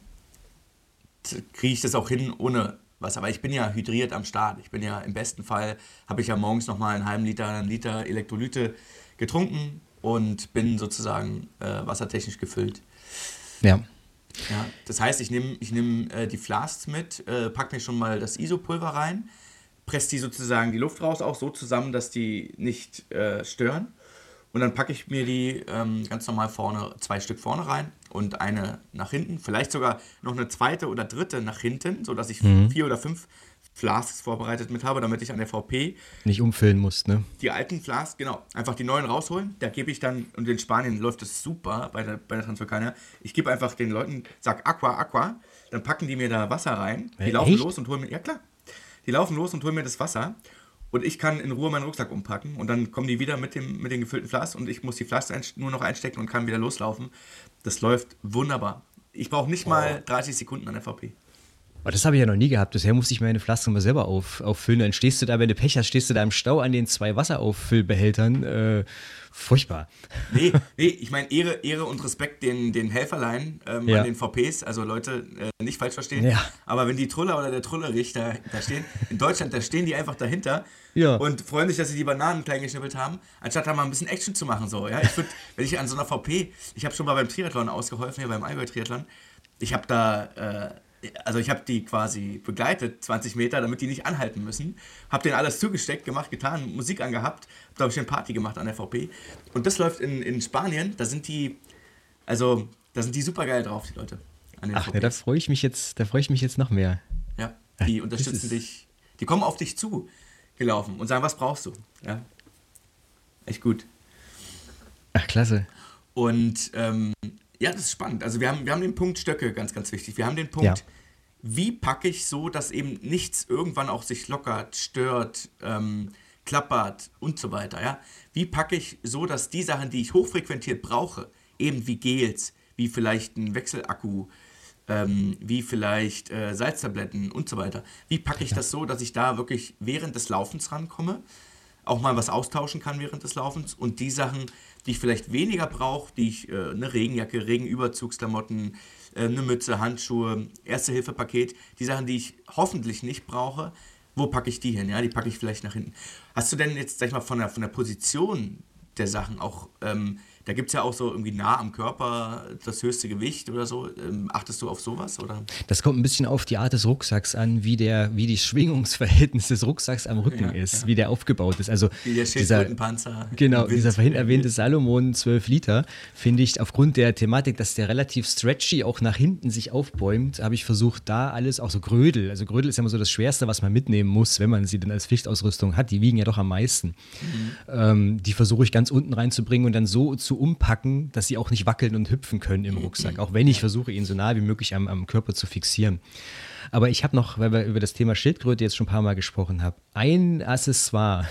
A: kriege ich das auch hin ohne was. Aber ich bin ja hydriert am Start. Ich bin ja im besten Fall, habe ich ja morgens nochmal einen halben Liter, einen Liter Elektrolyte getrunken und bin sozusagen äh, wassertechnisch gefüllt.
B: Ja.
A: Ja, das heißt, ich nehme ich nehm, äh, die Flasks mit, äh, packe mir schon mal das I S O-Pulver rein, presse die sozusagen die Luft raus, auch so zusammen, dass die nicht äh, stören. Und dann packe ich mir die ähm, ganz normal vorne, zwei Stück vorne rein und eine nach hinten. Vielleicht sogar noch eine zweite oder dritte nach hinten, sodass ich mhm. vier oder fünf Flasks vorbereitet mit habe, damit ich an der V P
B: nicht umfüllen muss, ne?
A: Die alten Flasks, genau, einfach die neuen rausholen. Da gebe ich dann, und in Spanien läuft das super bei der, bei der Transvolcania. Ich gebe einfach den Leuten, sag Aqua, Aqua, dann packen die mir da Wasser rein. Die
B: äh,
A: laufen
B: echt?
A: los und holen mir, ja klar, die laufen los und holen mir das Wasser. Und ich kann in Ruhe meinen Rucksack umpacken und dann kommen die wieder mit, dem, mit den gefüllten Flasks und ich muss die Flasks nur noch einstecken und kann wieder loslaufen. Das läuft wunderbar. Ich brauche nicht oh. mal dreißig Sekunden an der V P.
B: Oh, das habe ich ja noch nie gehabt. Bisher musste ich meine Flaschen mal selber auf, auffüllen. Dann stehst du da, wenn du Pech hast, stehst du da im Stau an den zwei Wasserauffüllbehältern. Äh, furchtbar.
A: Nee, nee, ich meine Ehre, Ehre und Respekt den, den Helferlein ähm, ja. an den V Ps. Also Leute, äh, nicht falsch verstehen. Ja. Aber wenn die Truller oder der Trullerich da, da stehen, in Deutschland, da stehen die einfach dahinter ja. und freuen sich, dass sie die Bananen klein geschnippelt haben, anstatt da mal ein bisschen Action zu machen. So, ja? Ich würde, wenn ich an so einer V P, ich habe schon mal beim Triathlon ausgeholfen, hier beim Allgäu-Triathlon, ich habe da... Äh, Also ich habe die quasi begleitet, zwanzig Meter, damit die nicht anhalten müssen. Habe denen alles zugesteckt, gemacht, getan, Musik angehabt. Habe, glaube ich, eine Party gemacht an der V P. Und das läuft in, in Spanien. Da sind die, also, da sind die super geil drauf, die Leute. An den
B: Ach, ja, da freue ich mich jetzt, da freue ich mich jetzt noch mehr.
A: Ja, die unterstützen dich. Die kommen auf dich zu gelaufen und sagen, was brauchst du? Ja, echt gut.
B: Ach, klasse.
A: Und, ähm, ja, das ist spannend. Also wir haben, wir haben den Punkt Stöcke, ganz, ganz wichtig. Wir haben den Punkt, ja. wie packe ich so, dass eben nichts irgendwann auch sich lockert, stört, ähm, klappert und so weiter. Ja? Wie packe ich so, dass die Sachen, die ich hochfrequentiert brauche, eben wie Gels, wie vielleicht ein Wechselakku, ähm, wie vielleicht äh, Salztabletten und so weiter. Wie packe ich das so, dass ich da wirklich während des Laufens rankomme, auch mal was austauschen kann während des Laufens und die Sachen, die ich vielleicht weniger brauche, die ich, äh, eine Regenjacke, Regenüberzugsklamotten, äh, eine Mütze, Handschuhe, Erste-Hilfe-Paket, die Sachen, die ich hoffentlich nicht brauche, wo packe ich die hin? Ja, die packe ich vielleicht nach hinten. Hast du denn jetzt, sag ich mal, von der, von der Position der Sachen auch, ähm, da gibt es ja auch so irgendwie nah am Körper das höchste Gewicht oder so. Ähm, achtest du auf sowas? Oder?
B: Das kommt ein bisschen auf die Art des Rucksacks an, wie der, wie die Schwingungsverhältnis des Rucksacks am Rücken ja, ist, ja. wie der aufgebaut ist. Also
A: wie der Schildkrötenpanzer.
B: Genau, dieser vorhin erwähnte Salomon zwölf Liter, finde ich aufgrund der Thematik, dass der relativ stretchy auch nach hinten sich aufbäumt, habe ich versucht, da alles, auch so Grödel, also Grödel ist ja immer so das Schwerste, was man mitnehmen muss, wenn man sie dann als Pflichtausrüstung hat, die wiegen ja doch am meisten. Mhm. Ähm, die versuche ich ganz unten reinzubringen und dann so zu umpacken, dass sie auch nicht wackeln und hüpfen können im Rucksack, auch wenn ich versuche, ihn so nah wie möglich am, am Körper zu fixieren. Aber ich habe noch, weil wir über das Thema Schildkröte jetzt schon ein paar Mal gesprochen haben, ein Accessoire,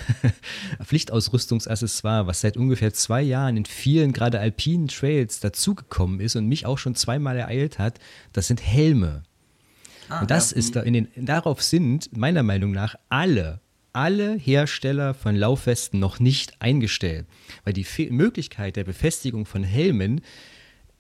B: Pflichtausrüstungsaccessoire, was seit ungefähr zwei Jahren in vielen, gerade alpinen Trails dazugekommen ist und mich auch schon zweimal ereilt hat, das sind Helme. Ah, und das ja. ist da in den, darauf sind meiner Meinung nach alle alle Hersteller von Laufwesten noch nicht eingestellt, weil die Fe- Möglichkeit der Befestigung von Helmen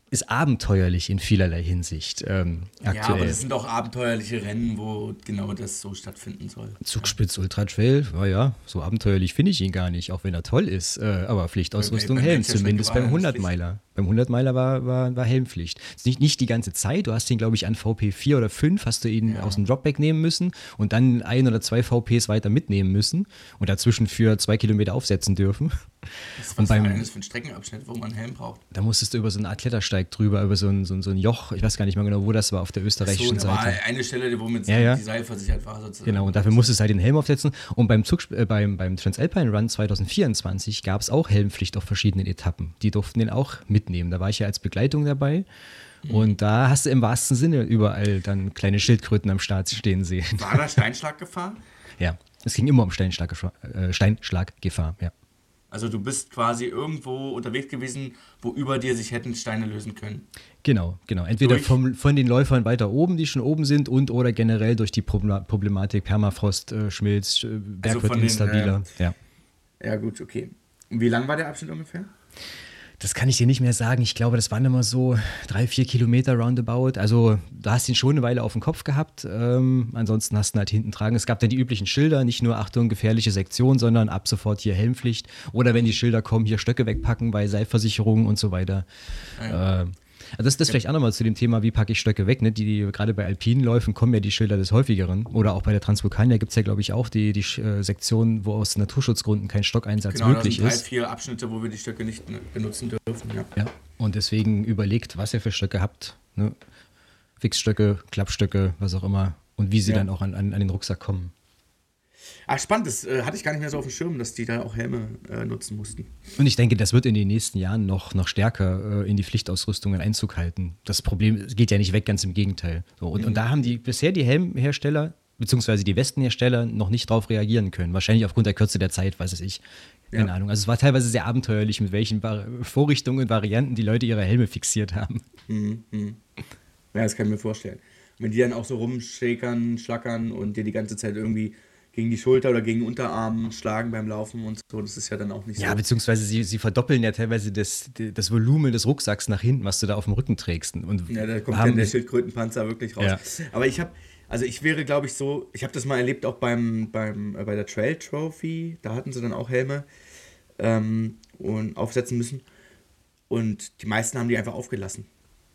B: ist abenteuerlich in vielerlei Hinsicht ähm, aktuell.
A: Ja, aber das sind auch abenteuerliche Rennen, wo genau das so stattfinden soll.
B: Zugspitz Ultra Trail, naja, so abenteuerlich finde ich ihn gar nicht, auch wenn er toll ist. Äh, aber Pflichtausrüstung,
A: Bei- bei- bei
B: Helm,
A: welcher
B: zumindest
A: Strecke
B: beim
A: war das
B: hundert-Meiler. Beim hundert-Meiler war, war, war Helmpflicht. Ist nicht, nicht die ganze Zeit, du hast ihn, glaube ich, an V P vier oder fünf hast du ihn
A: Ja.
B: aus dem Dropback nehmen müssen und dann ein oder zwei V Ps weiter mitnehmen müssen und dazwischen für zwei Kilometer aufsetzen dürfen.
A: Das ist
B: Und
A: was
B: beim-
A: beim, für ein Streckenabschnitt, wo man einen Helm braucht.
B: Da musstest du über so einen Art Klettersteig drüber, über so ein, so ein, so ein Joch, ich weiß gar nicht mehr genau, wo das war, auf der
A: So,
B: österreichischen
A: da war
B: Seite.
A: eine Stelle, wo mit
B: Ja, ja.
A: die Seil versichert war. Sozusagen.
B: Genau, und dafür musstest du halt den Helm aufsetzen. Und beim, Zug, äh, beim, beim Transalpine Run zwanzig vierundzwanzig gab es auch Helmpflicht auf verschiedenen Etappen. Die durften den auch mitnehmen. Da war ich ja als Begleitung dabei. Und da hast du im wahrsten Sinne überall dann kleine Schildkröten am Start stehen sehen.
A: War da Steinschlaggefahr?
B: Ja, es ging immer um Steinschlaggefahr. Äh, Steinschlaggefahr, ja.
A: Also du bist quasi irgendwo unterwegs gewesen, wo über dir sich hätten Steine lösen können.
B: Genau, genau. Entweder
A: Durch-
B: vom, von den Läufern weiter oben, die schon oben sind, und oder generell durch die Probla- Problematik Permafrost, äh, Schmilz, äh, Berg
A: Also
B: wird
A: von den,
B: instabiler. ja.
A: Ja gut, okay. Und wie lang war der Abschnitt ungefähr?
B: Das kann ich dir nicht mehr sagen. Ich glaube, das waren immer so drei, vier Kilometer roundabout. Also da hast du ihn schon eine Weile auf dem Kopf gehabt. Ähm, ansonsten hast du ihn halt hinten tragen. Es gab dann die üblichen Schilder, nicht nur Achtung, gefährliche Sektion, sondern ab sofort hier Helmpflicht. Oder wenn die Schilder kommen, hier Stöcke wegpacken bei Seilversicherungen und so weiter.
A: Ja.
B: Äh, also das, das vielleicht auch nochmal zu dem Thema, wie packe ich Stöcke weg. Ne? Die, die, gerade bei alpinen Läufen kommen ja die Schilder des Häufigeren. Oder auch bei der Transvulkania gibt es ja, glaube ich, auch die, die äh, Sektion, wo aus Naturschutzgründen kein Stockeinsatz
A: Genau, da
B: möglich
A: sind drei,
B: ist.
A: vier Abschnitte, wo wir die Stöcke nicht ne- benutzen dürfen. Ja.
B: Ja. Und deswegen überlegt, was ihr für Stöcke habt. Ne? Fixstöcke, Klappstöcke, was auch immer. Und wie sie
A: Ja.
B: dann auch an, an, an den Rucksack kommen.
A: Ach, spannend, das äh, hatte ich gar nicht mehr so auf dem Schirm, dass die da auch Helme äh, nutzen mussten.
B: Und ich denke, das wird in den nächsten Jahren noch, noch stärker äh, in die Pflichtausrüstungen Einzug halten. Das Problem geht ja nicht weg, ganz im Gegenteil. So, und,
A: Mhm.
B: und da haben die bisher die Helmhersteller beziehungsweise die Westenhersteller noch nicht drauf reagieren können. Wahrscheinlich aufgrund der Kürze der Zeit, weiß es ich. Keine
A: Ja.
B: Ahnung. Also es war teilweise sehr abenteuerlich, mit welchen Var- Vorrichtungen und Varianten die Leute ihre Helme fixiert haben.
A: Mhm. Mhm. Ja, das kann ich mir vorstellen. Wenn die dann auch so rumschäkern, schlackern und dir die ganze Zeit irgendwie gegen die Schulter oder gegen den Unterarm schlagen beim Laufen und so, das ist ja dann auch nicht
B: Ja,
A: so.
B: beziehungsweise sie, sie verdoppeln ja teilweise das, das Volumen des Rucksacks nach hinten, was du da auf dem Rücken trägst. Und
A: Ja, da kommt
B: haben-
A: dann der Schildkrötenpanzer wirklich raus.
B: Ja.
A: Aber ich habe, also ich wäre, glaube ich, so, ich habe das mal erlebt auch beim, beim, äh, bei der Trail Trophy, da hatten sie dann auch Helme ähm, und aufsetzen müssen. Und die meisten haben die einfach aufgelassen.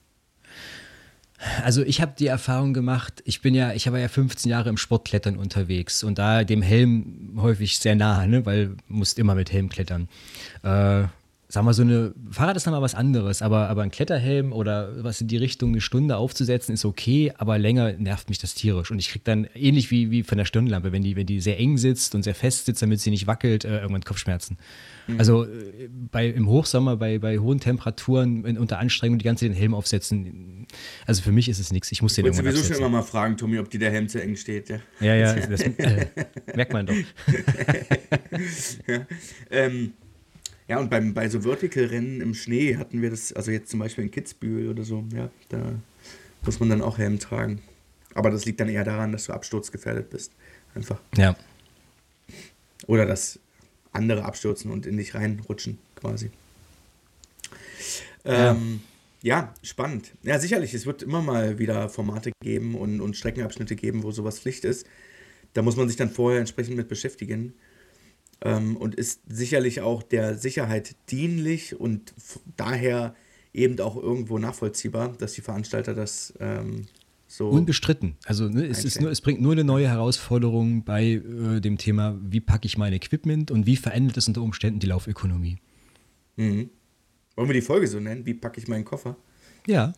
B: Also ich habe die Erfahrung gemacht, ich bin ja, ich habe ja fünfzehn Jahre im Sportklettern unterwegs und da dem Helm häufig sehr nah, ne, weil du musst immer mit Helm klettern. Äh, sag mal, so eine, Fahrrad ist nochmal was anderes, aber, aber ein Kletterhelm oder was in die Richtung eine Stunde aufzusetzen ist okay, aber länger nervt mich das tierisch und ich krieg dann, ähnlich wie, wie von der Stirnlampe, wenn die, wenn die sehr eng sitzt und sehr fest sitzt, damit sie nicht wackelt, äh, irgendwann Kopfschmerzen. Also äh, bei, im Hochsommer, bei, bei hohen Temperaturen, in, unter Anstrengung die ganze Zeit den Helm aufsetzen, also für mich ist es nichts, ich muss den
A: Ich wollte
B: irgendwann
A: sowieso schon
B: absetzen.
A: immer mal fragen, Tommy, ob dir der Helm zu eng steht. Ja,
B: Ja, ja, das äh, merkt man doch.
A: ähm, ja und beim, bei so Vertical-Rennen im Schnee hatten wir das, also jetzt zum Beispiel in Kitzbühel oder so, ja, da muss man dann auch Helm tragen. Aber das liegt dann eher daran, dass du absturzgefährdet bist. Einfach.
B: Ja.
A: Oder dass andere abstürzen und in dich reinrutschen, quasi. Ähm, ja, spannend. Ja, sicherlich, es wird immer mal wieder Formate geben und, und Streckenabschnitte geben, wo sowas Pflicht ist. Da muss man sich dann vorher entsprechend mit beschäftigen. Ähm, und ist sicherlich auch der Sicherheit dienlich und f- daher eben auch irgendwo nachvollziehbar, dass die Veranstalter das ähm, so...
B: Unbestritten. Also ne, es, ist nur, es bringt nur eine neue Herausforderung bei äh, dem Thema, wie packe ich mein Equipment und wie verändert es unter Umständen die Laufökonomie.
A: Mhm. Wollen wir die Folge so nennen? Wie packe ich meinen Koffer?
B: Ja.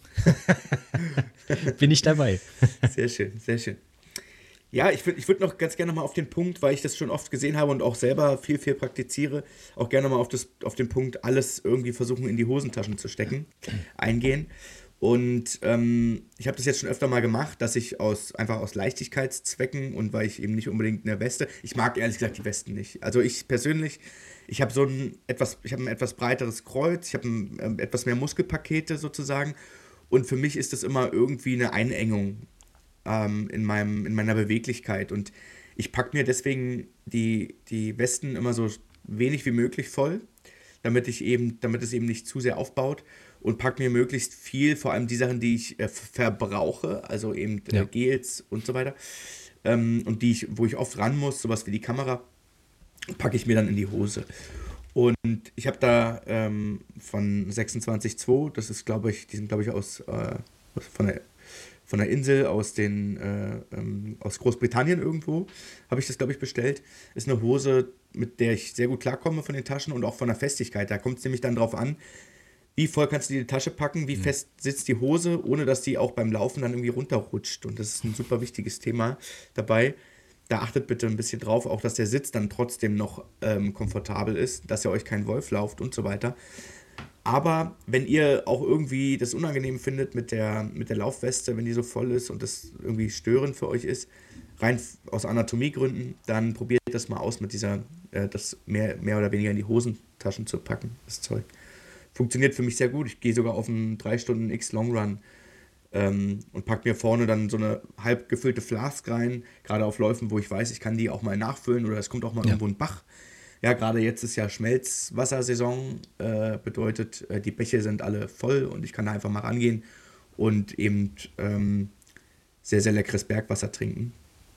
B: Bin ich dabei.
A: Sehr schön, sehr schön. Ja, ich würde ich würd noch ganz gerne mal auf den Punkt, weil ich das schon oft gesehen habe und auch selber viel, viel praktiziere, auch gerne mal auf, das, auf den Punkt, alles irgendwie versuchen in die Hosentaschen zu stecken, eingehen. Und ähm, ich habe das jetzt schon öfter mal gemacht, dass ich aus einfach aus Leichtigkeitszwecken und weil ich eben nicht unbedingt eine Weste, ich mag ehrlich gesagt die Westen nicht. Also ich persönlich, ich habe so ein etwas, ich habe ein etwas breiteres Kreuz, ich habe ein, ähm, etwas mehr Muskelpakete sozusagen und für mich ist das immer irgendwie eine Einengung ähm, in meinem, in meiner Beweglichkeit und ich packe mir deswegen die, die Westen immer so wenig wie möglich voll, damit ich eben, damit es eben nicht zu sehr aufbaut und packe mir möglichst viel, vor allem die Sachen, die ich äh, verbrauche, also eben äh,
B: Ja.
A: Gels und so weiter, ähm, und die ich, wo ich oft ran muss, sowas wie die Kamera, packe ich mir dann in die Hose. Und ich habe da ähm, von sechsundzwanzig zwei, das ist, glaube ich, die sind, glaube ich, aus, äh, von, der, von der Insel, aus, den, äh, ähm, aus Großbritannien irgendwo, habe ich das, glaube ich, bestellt. Ist eine Hose, mit der ich sehr gut klarkomme von den Taschen und auch von der Festigkeit. Da kommt es nämlich dann drauf an, wie voll kannst du die Tasche packen, wie mhm. fest sitzt die Hose, ohne dass die auch beim Laufen dann irgendwie runterrutscht. Und das ist ein super wichtiges Thema dabei. Da achtet bitte ein bisschen drauf, auch dass der Sitz dann trotzdem noch ähm, komfortabel ist, dass ihr euch kein Wolf lauft und so weiter. Aber wenn ihr auch irgendwie das unangenehm findet mit der, mit der Laufweste, wenn die so voll ist und das irgendwie störend für euch ist, rein aus Anatomiegründen, dann probiert das mal aus mit dieser, äh, das mehr, mehr oder weniger in die Hosentaschen zu packen, das Zeug. Funktioniert für mich sehr gut. Ich gehe sogar auf einen drei Stunden X Long Run ähm, und packe mir vorne dann so eine halb gefüllte Flask rein, gerade auf Läufen, wo ich weiß, ich kann die auch mal nachfüllen oder es kommt auch mal ja. irgendwo ein Bach. Ja, gerade jetzt ist ja Schmelzwassersaison, äh, bedeutet, äh, die Bäche sind alle voll und ich kann da einfach mal rangehen und eben ähm, sehr, sehr leckeres Bergwasser trinken.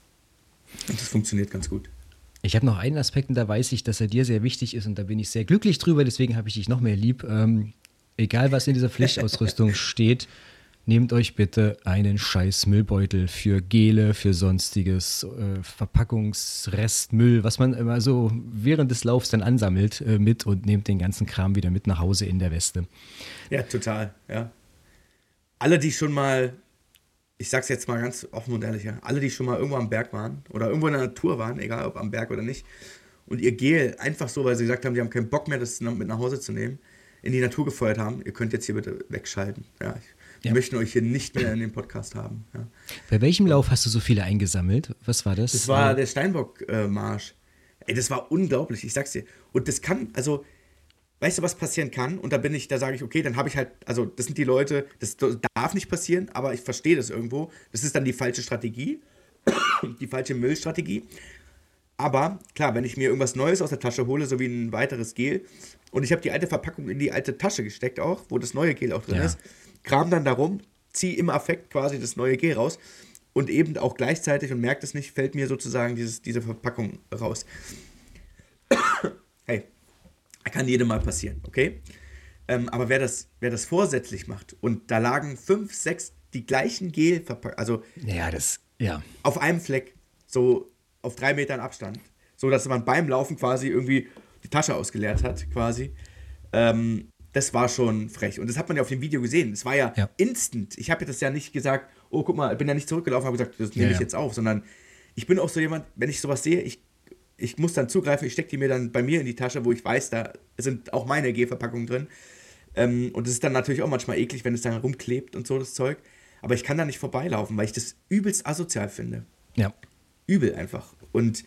A: Und das funktioniert ganz gut.
B: Ich habe noch einen Aspekt und da weiß ich, dass er dir sehr wichtig ist und da bin ich sehr glücklich drüber, deswegen habe ich dich noch mehr lieb. Ähm, egal, was in dieser Pflichtausrüstung steht, nehmt euch bitte einen scheiß Müllbeutel für Gele, für sonstiges äh, Verpackungsrestmüll, was man immer so während des Laufs dann ansammelt, äh, mit und nehmt den ganzen Kram wieder mit nach Hause in der Weste.
A: Ja, total, ja. Alle, die schon mal, ich sag's jetzt mal ganz offen und ehrlich, ja, alle, die schon mal irgendwo am Berg waren oder irgendwo in der Natur waren, egal ob am Berg oder nicht, und ihr Gel einfach so, weil sie gesagt haben, die haben keinen Bock mehr, das mit nach Hause zu nehmen, in die Natur gefeuert haben, ihr könnt jetzt hier bitte wegschalten. Ja, ich ja. möchte euch hier nicht mehr in dem Podcast haben. Ja.
B: Bei welchem Lauf hast du so viele eingesammelt? Was war das?
A: Das war der Steinbock-Marsch. Ey, das war unglaublich, ich sag's dir. Und das kann, also, weißt du, was passieren kann? Und da bin ich, da sage ich, okay, dann habe ich halt, also das sind die Leute, das darf nicht passieren, aber ich verstehe das irgendwo. Das ist dann die falsche Strategie, die falsche Müllstrategie. Aber klar, wenn ich mir irgendwas Neues aus der Tasche hole, so wie ein weiteres Gel, und ich habe die alte Verpackung in die alte Tasche gesteckt auch, wo das neue Gel auch drin ja. ist, kram dann darum, ziehe im Affekt quasi das neue Gel raus und eben auch gleichzeitig, und merkt es nicht, fällt mir sozusagen dieses, diese Verpackung raus. Hey, kann jedem mal passieren, okay? Ähm, aber wer das, wer das vorsätzlich macht und da lagen fünf, sechs die gleichen Gel-Verpackungen, also
B: ja, das, ja.
A: auf einem Fleck, so auf drei Metern Abstand, so dass man beim Laufen quasi irgendwie die Tasche ausgeleert hat, quasi. Ähm, das war schon frech. Und das hat man ja auf dem Video gesehen. Es war ja, ja. instant. Ich habe das ja nicht gesagt, oh, guck mal, ich bin ja nicht zurückgelaufen, habe gesagt, das nehme ja, ich ja. jetzt auf, sondern ich bin auch so jemand, wenn ich sowas sehe, ich, ich muss dann zugreifen, ich stecke die mir dann bei mir in die Tasche, wo ich weiß, da sind auch meine Gel-Verpackungen drin. Ähm, und es ist dann natürlich auch manchmal eklig, wenn es dann rumklebt und so, das Zeug. Aber ich kann da nicht vorbeilaufen, weil ich das übelst asozial finde.
B: Ja.
A: Übel einfach. Und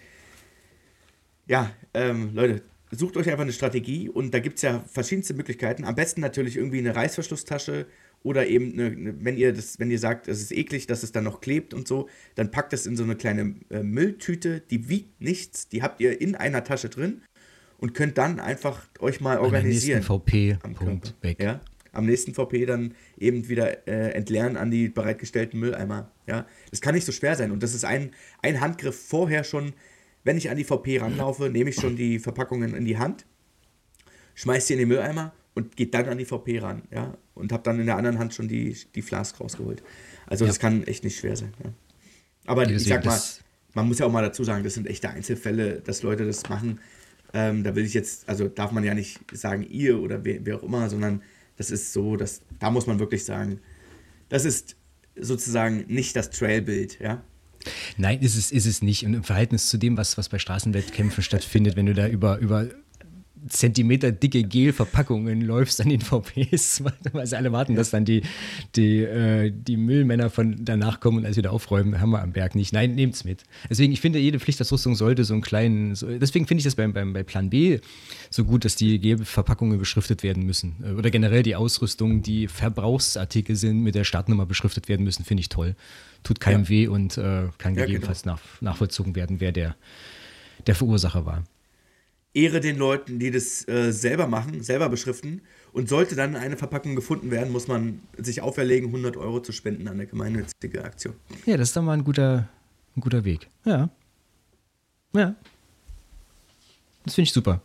A: ja, ähm, Leute, sucht euch einfach eine Strategie und da gibt es ja verschiedenste Möglichkeiten. Am besten natürlich irgendwie eine Reißverschlusstasche oder eben, eine, eine, wenn ihr das, wenn ihr sagt, es ist eklig, dass es dann noch klebt und so, dann packt das in so eine kleine äh, Mülltüte, die wiegt nichts, die habt ihr in einer Tasche drin und könnt dann einfach euch mal organisieren.
B: Am nächsten V P, Punkt, weg.
A: Ja, am nächsten V P dann eben wieder äh, entleeren an die bereitgestellten Mülleimer. Ja, das kann nicht so schwer sein und das ist ein, ein Handgriff vorher schon. Wenn ich an die V P ranlaufe, nehme ich schon die Verpackungen in die Hand, schmeiß sie in den Mülleimer und geht dann an die V P ran, ja, und habe dann in der anderen Hand schon die, die Flask rausgeholt. Also ja. das kann echt nicht schwer sein. Ja. Aber ich sag mal, man muss ja auch mal dazu sagen, das sind echte Einzelfälle, dass Leute das machen. Ähm, da will ich jetzt, also darf man ja nicht sagen ihr oder wer, wer auch immer, sondern das ist so, dass da muss man wirklich sagen, das ist sozusagen nicht das Trailbild, ja.
B: Nein, ist es, ist es nicht. Und im Verhältnis zu dem, was, was bei Straßenwettkämpfen stattfindet, wenn du da über, über Zentimeter dicke Gelverpackungen läufst an den V Ps, weil sie alle warten, dass dann die, die, äh, die Müllmänner von danach kommen und alles wieder aufräumen, haben wir am Berg nicht. Nein, nehmt's mit. Deswegen, ich finde, jede Pflichtausrüstung sollte so einen kleinen, so, deswegen finde ich das beim, beim, bei Plan B so gut, dass die Gelverpackungen beschriftet werden müssen. Oder generell die Ausrüstung, die Verbrauchsartikel sind, mit der Startnummer beschriftet werden müssen, finde ich toll. Tut keinem ja. weh und äh, kann
A: ja,
B: gegebenenfalls
A: genau.
B: nach, nachvollzogen werden, wer der, der Verursacher war.
A: Ehre den Leuten, die das äh, selber machen, selber beschriften. Und sollte dann eine Verpackung gefunden werden, muss man sich auferlegen, hundert Euro zu spenden an eine gemeinnützige Aktion.
B: Ja, das ist doch mal ein guter, ein guter Weg. Ja. Ja. Das finde ich super.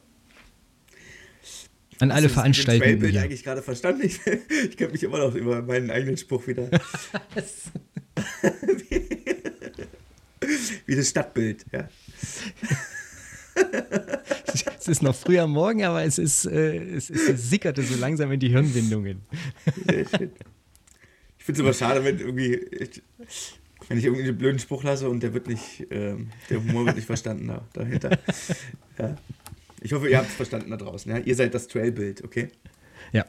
B: An alle Veranstaltungen. Ich habe das
A: Trailbild eigentlich gerade verstanden. Ich, ich kenne mich immer noch über meinen eigenen Spruch wieder. wie, wie das Stadtbild, ja.
B: Es ist noch früh am Morgen, aber es ist, äh, es, ist es sickerte so langsam in die Hirnwindungen.
A: Sehr schön. Ich finde es immer schade, wenn irgendwie, ich, wenn ich irgendwie einen blöden Spruch lasse und der wird nicht, ähm, der Humor wird nicht verstanden da, dahinter. Ja. Ich hoffe, ihr habt es verstanden da draußen. Ja? Ihr seid das Trailbild, okay?
B: Ja.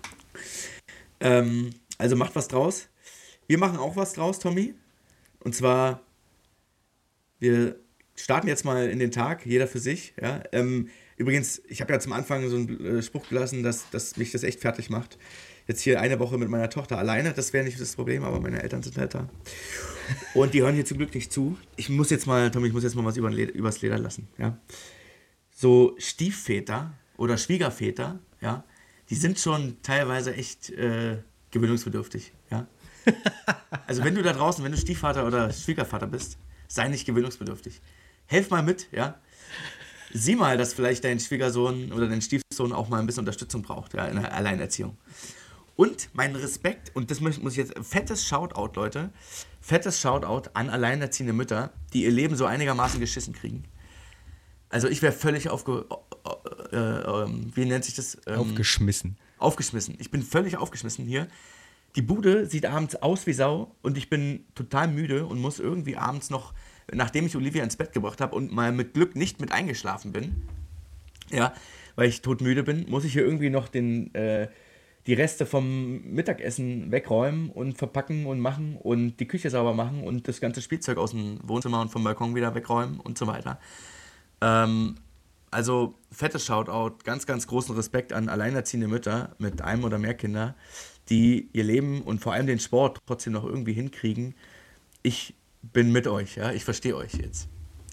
A: Ähm, also macht was draus. Wir machen auch was draus, Tommy. Und zwar, wir starten jetzt mal in den Tag, jeder für sich. Ja? Ähm, übrigens, ich habe ja zum Anfang so einen äh, Spruch gelassen, dass, dass mich das echt fertig macht. Jetzt hier eine Woche mit meiner Tochter alleine, das wäre nicht das Problem, aber meine Eltern sind halt da. Und die hören hier zum Glück nicht zu. Ich muss jetzt mal, Tommy, ich muss jetzt mal was über Leder, übers Leder lassen. Ja? So Stiefväter oder Schwiegerväter, ja, die sind schon teilweise echt äh, gewöhnungsbedürftig. Ja? Also wenn du da draußen, wenn du Stiefvater oder Schwiegervater bist, sei nicht gewöhnungsbedürftig. Helf mal mit, ja. Sieh mal, dass vielleicht dein Schwiegersohn oder dein Stiefsohn auch mal ein bisschen Unterstützung braucht, ja, in der Alleinerziehung. Und mein Respekt, und das muss ich jetzt, fettes Shoutout, Leute, fettes Shoutout an alleinerziehende Mütter, die ihr Leben so einigermaßen geschissen kriegen. Also ich wäre völlig aufge... Äh, äh, wie nennt sich das? Ähm,
B: aufgeschmissen.
A: Aufgeschmissen. Ich bin völlig aufgeschmissen hier. Die Bude sieht abends aus wie Sau und ich bin total müde und muss irgendwie abends noch, nachdem ich Olivia ins Bett gebracht habe und mal mit Glück nicht mit eingeschlafen bin, ja, weil ich todmüde bin, muss ich hier irgendwie noch den, äh, die Reste vom Mittagessen wegräumen und verpacken und machen und die Küche sauber machen und das ganze Spielzeug aus dem Wohnzimmer und vom Balkon wieder wegräumen und so weiter. Ähm, also fettes Shoutout, ganz, ganz großen Respekt an alleinerziehende Mütter mit einem oder mehr Kinder, die ihr Leben und vor allem den Sport trotzdem noch irgendwie hinkriegen. Ich bin mit euch, ja, ich verstehe euch jetzt.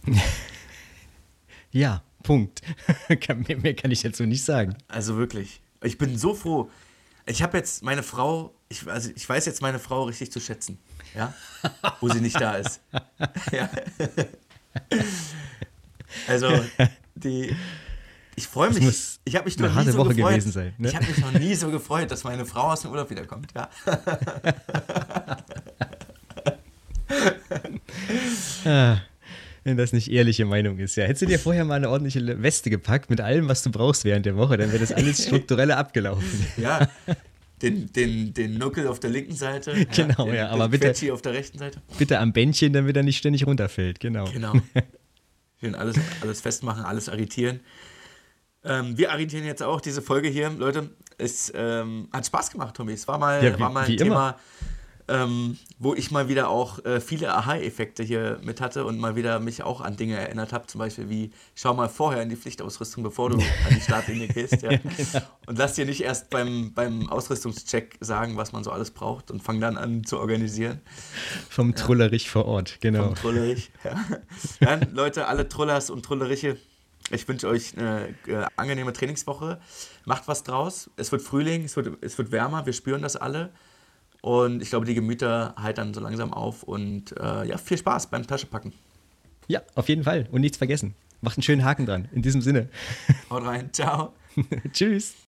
B: Ja, Punkt. mehr, mehr kann ich dazu nicht sagen.
A: Also wirklich, ich bin so froh. Ich habe jetzt meine Frau, ich, also ich weiß jetzt meine Frau richtig zu schätzen, ja, wo sie nicht da ist. Ja. Also, die, ich freue mich,
B: muss
A: ich habe mich
B: eine
A: noch
B: harte
A: nie so
B: Woche
A: gefreut,
B: gewesen sein, ne?
A: ich habe mich noch nie so gefreut, dass meine Frau aus dem Urlaub wiederkommt, ja.
B: Ah, wenn das nicht ehrliche Meinung ist, ja. Hättest du dir vorher mal eine ordentliche Weste gepackt mit allem, was du brauchst während der Woche, dann wäre das alles strukturelle abgelaufen.
A: Ja, den, den, den Nuckel auf der linken Seite,
B: genau,
A: ja, den,
B: ja, aber
A: den
B: bitte,
A: Quetschi auf der rechten Seite.
B: Bitte am Bändchen, damit er nicht ständig runterfällt, genau.
A: Genau. Schön alles, alles festmachen, alles arretieren. Ähm, wir arretieren jetzt auch diese Folge hier, Leute. Es ähm, hat Spaß gemacht, Tommy. Es war mal,
B: ja, wie,
A: war mal ein
B: wie
A: Thema, ähm, wo ich mal wieder auch äh, viele Aha-Effekte hier mit hatte und mal wieder mich auch an Dinge erinnert habe. Zum Beispiel wie, schau mal vorher in die Pflichtausrüstung, bevor du an die Startlinie gehst. Ja. Genau. Und lass dir nicht erst beim, beim Ausrüstungscheck sagen, was man so alles braucht und fang dann an zu organisieren.
B: Vom
A: ja.
B: Trullerich vor Ort, genau.
A: Vom Trullerich, ja. Dann, Leute, alle Trullers und Trulleriche, ich wünsche euch eine äh, angenehme Trainingswoche. Macht was draus. Es wird Frühling, es wird, es wird wärmer, wir spüren das alle. Und ich glaube, die Gemüter heitern so langsam auf. Und äh, ja, viel Spaß beim Taschepacken.
B: Ja, auf jeden Fall. Und nichts vergessen. Macht einen schönen Haken dran. In diesem Sinne.
A: Haut rein. Ciao.
B: Tschüss.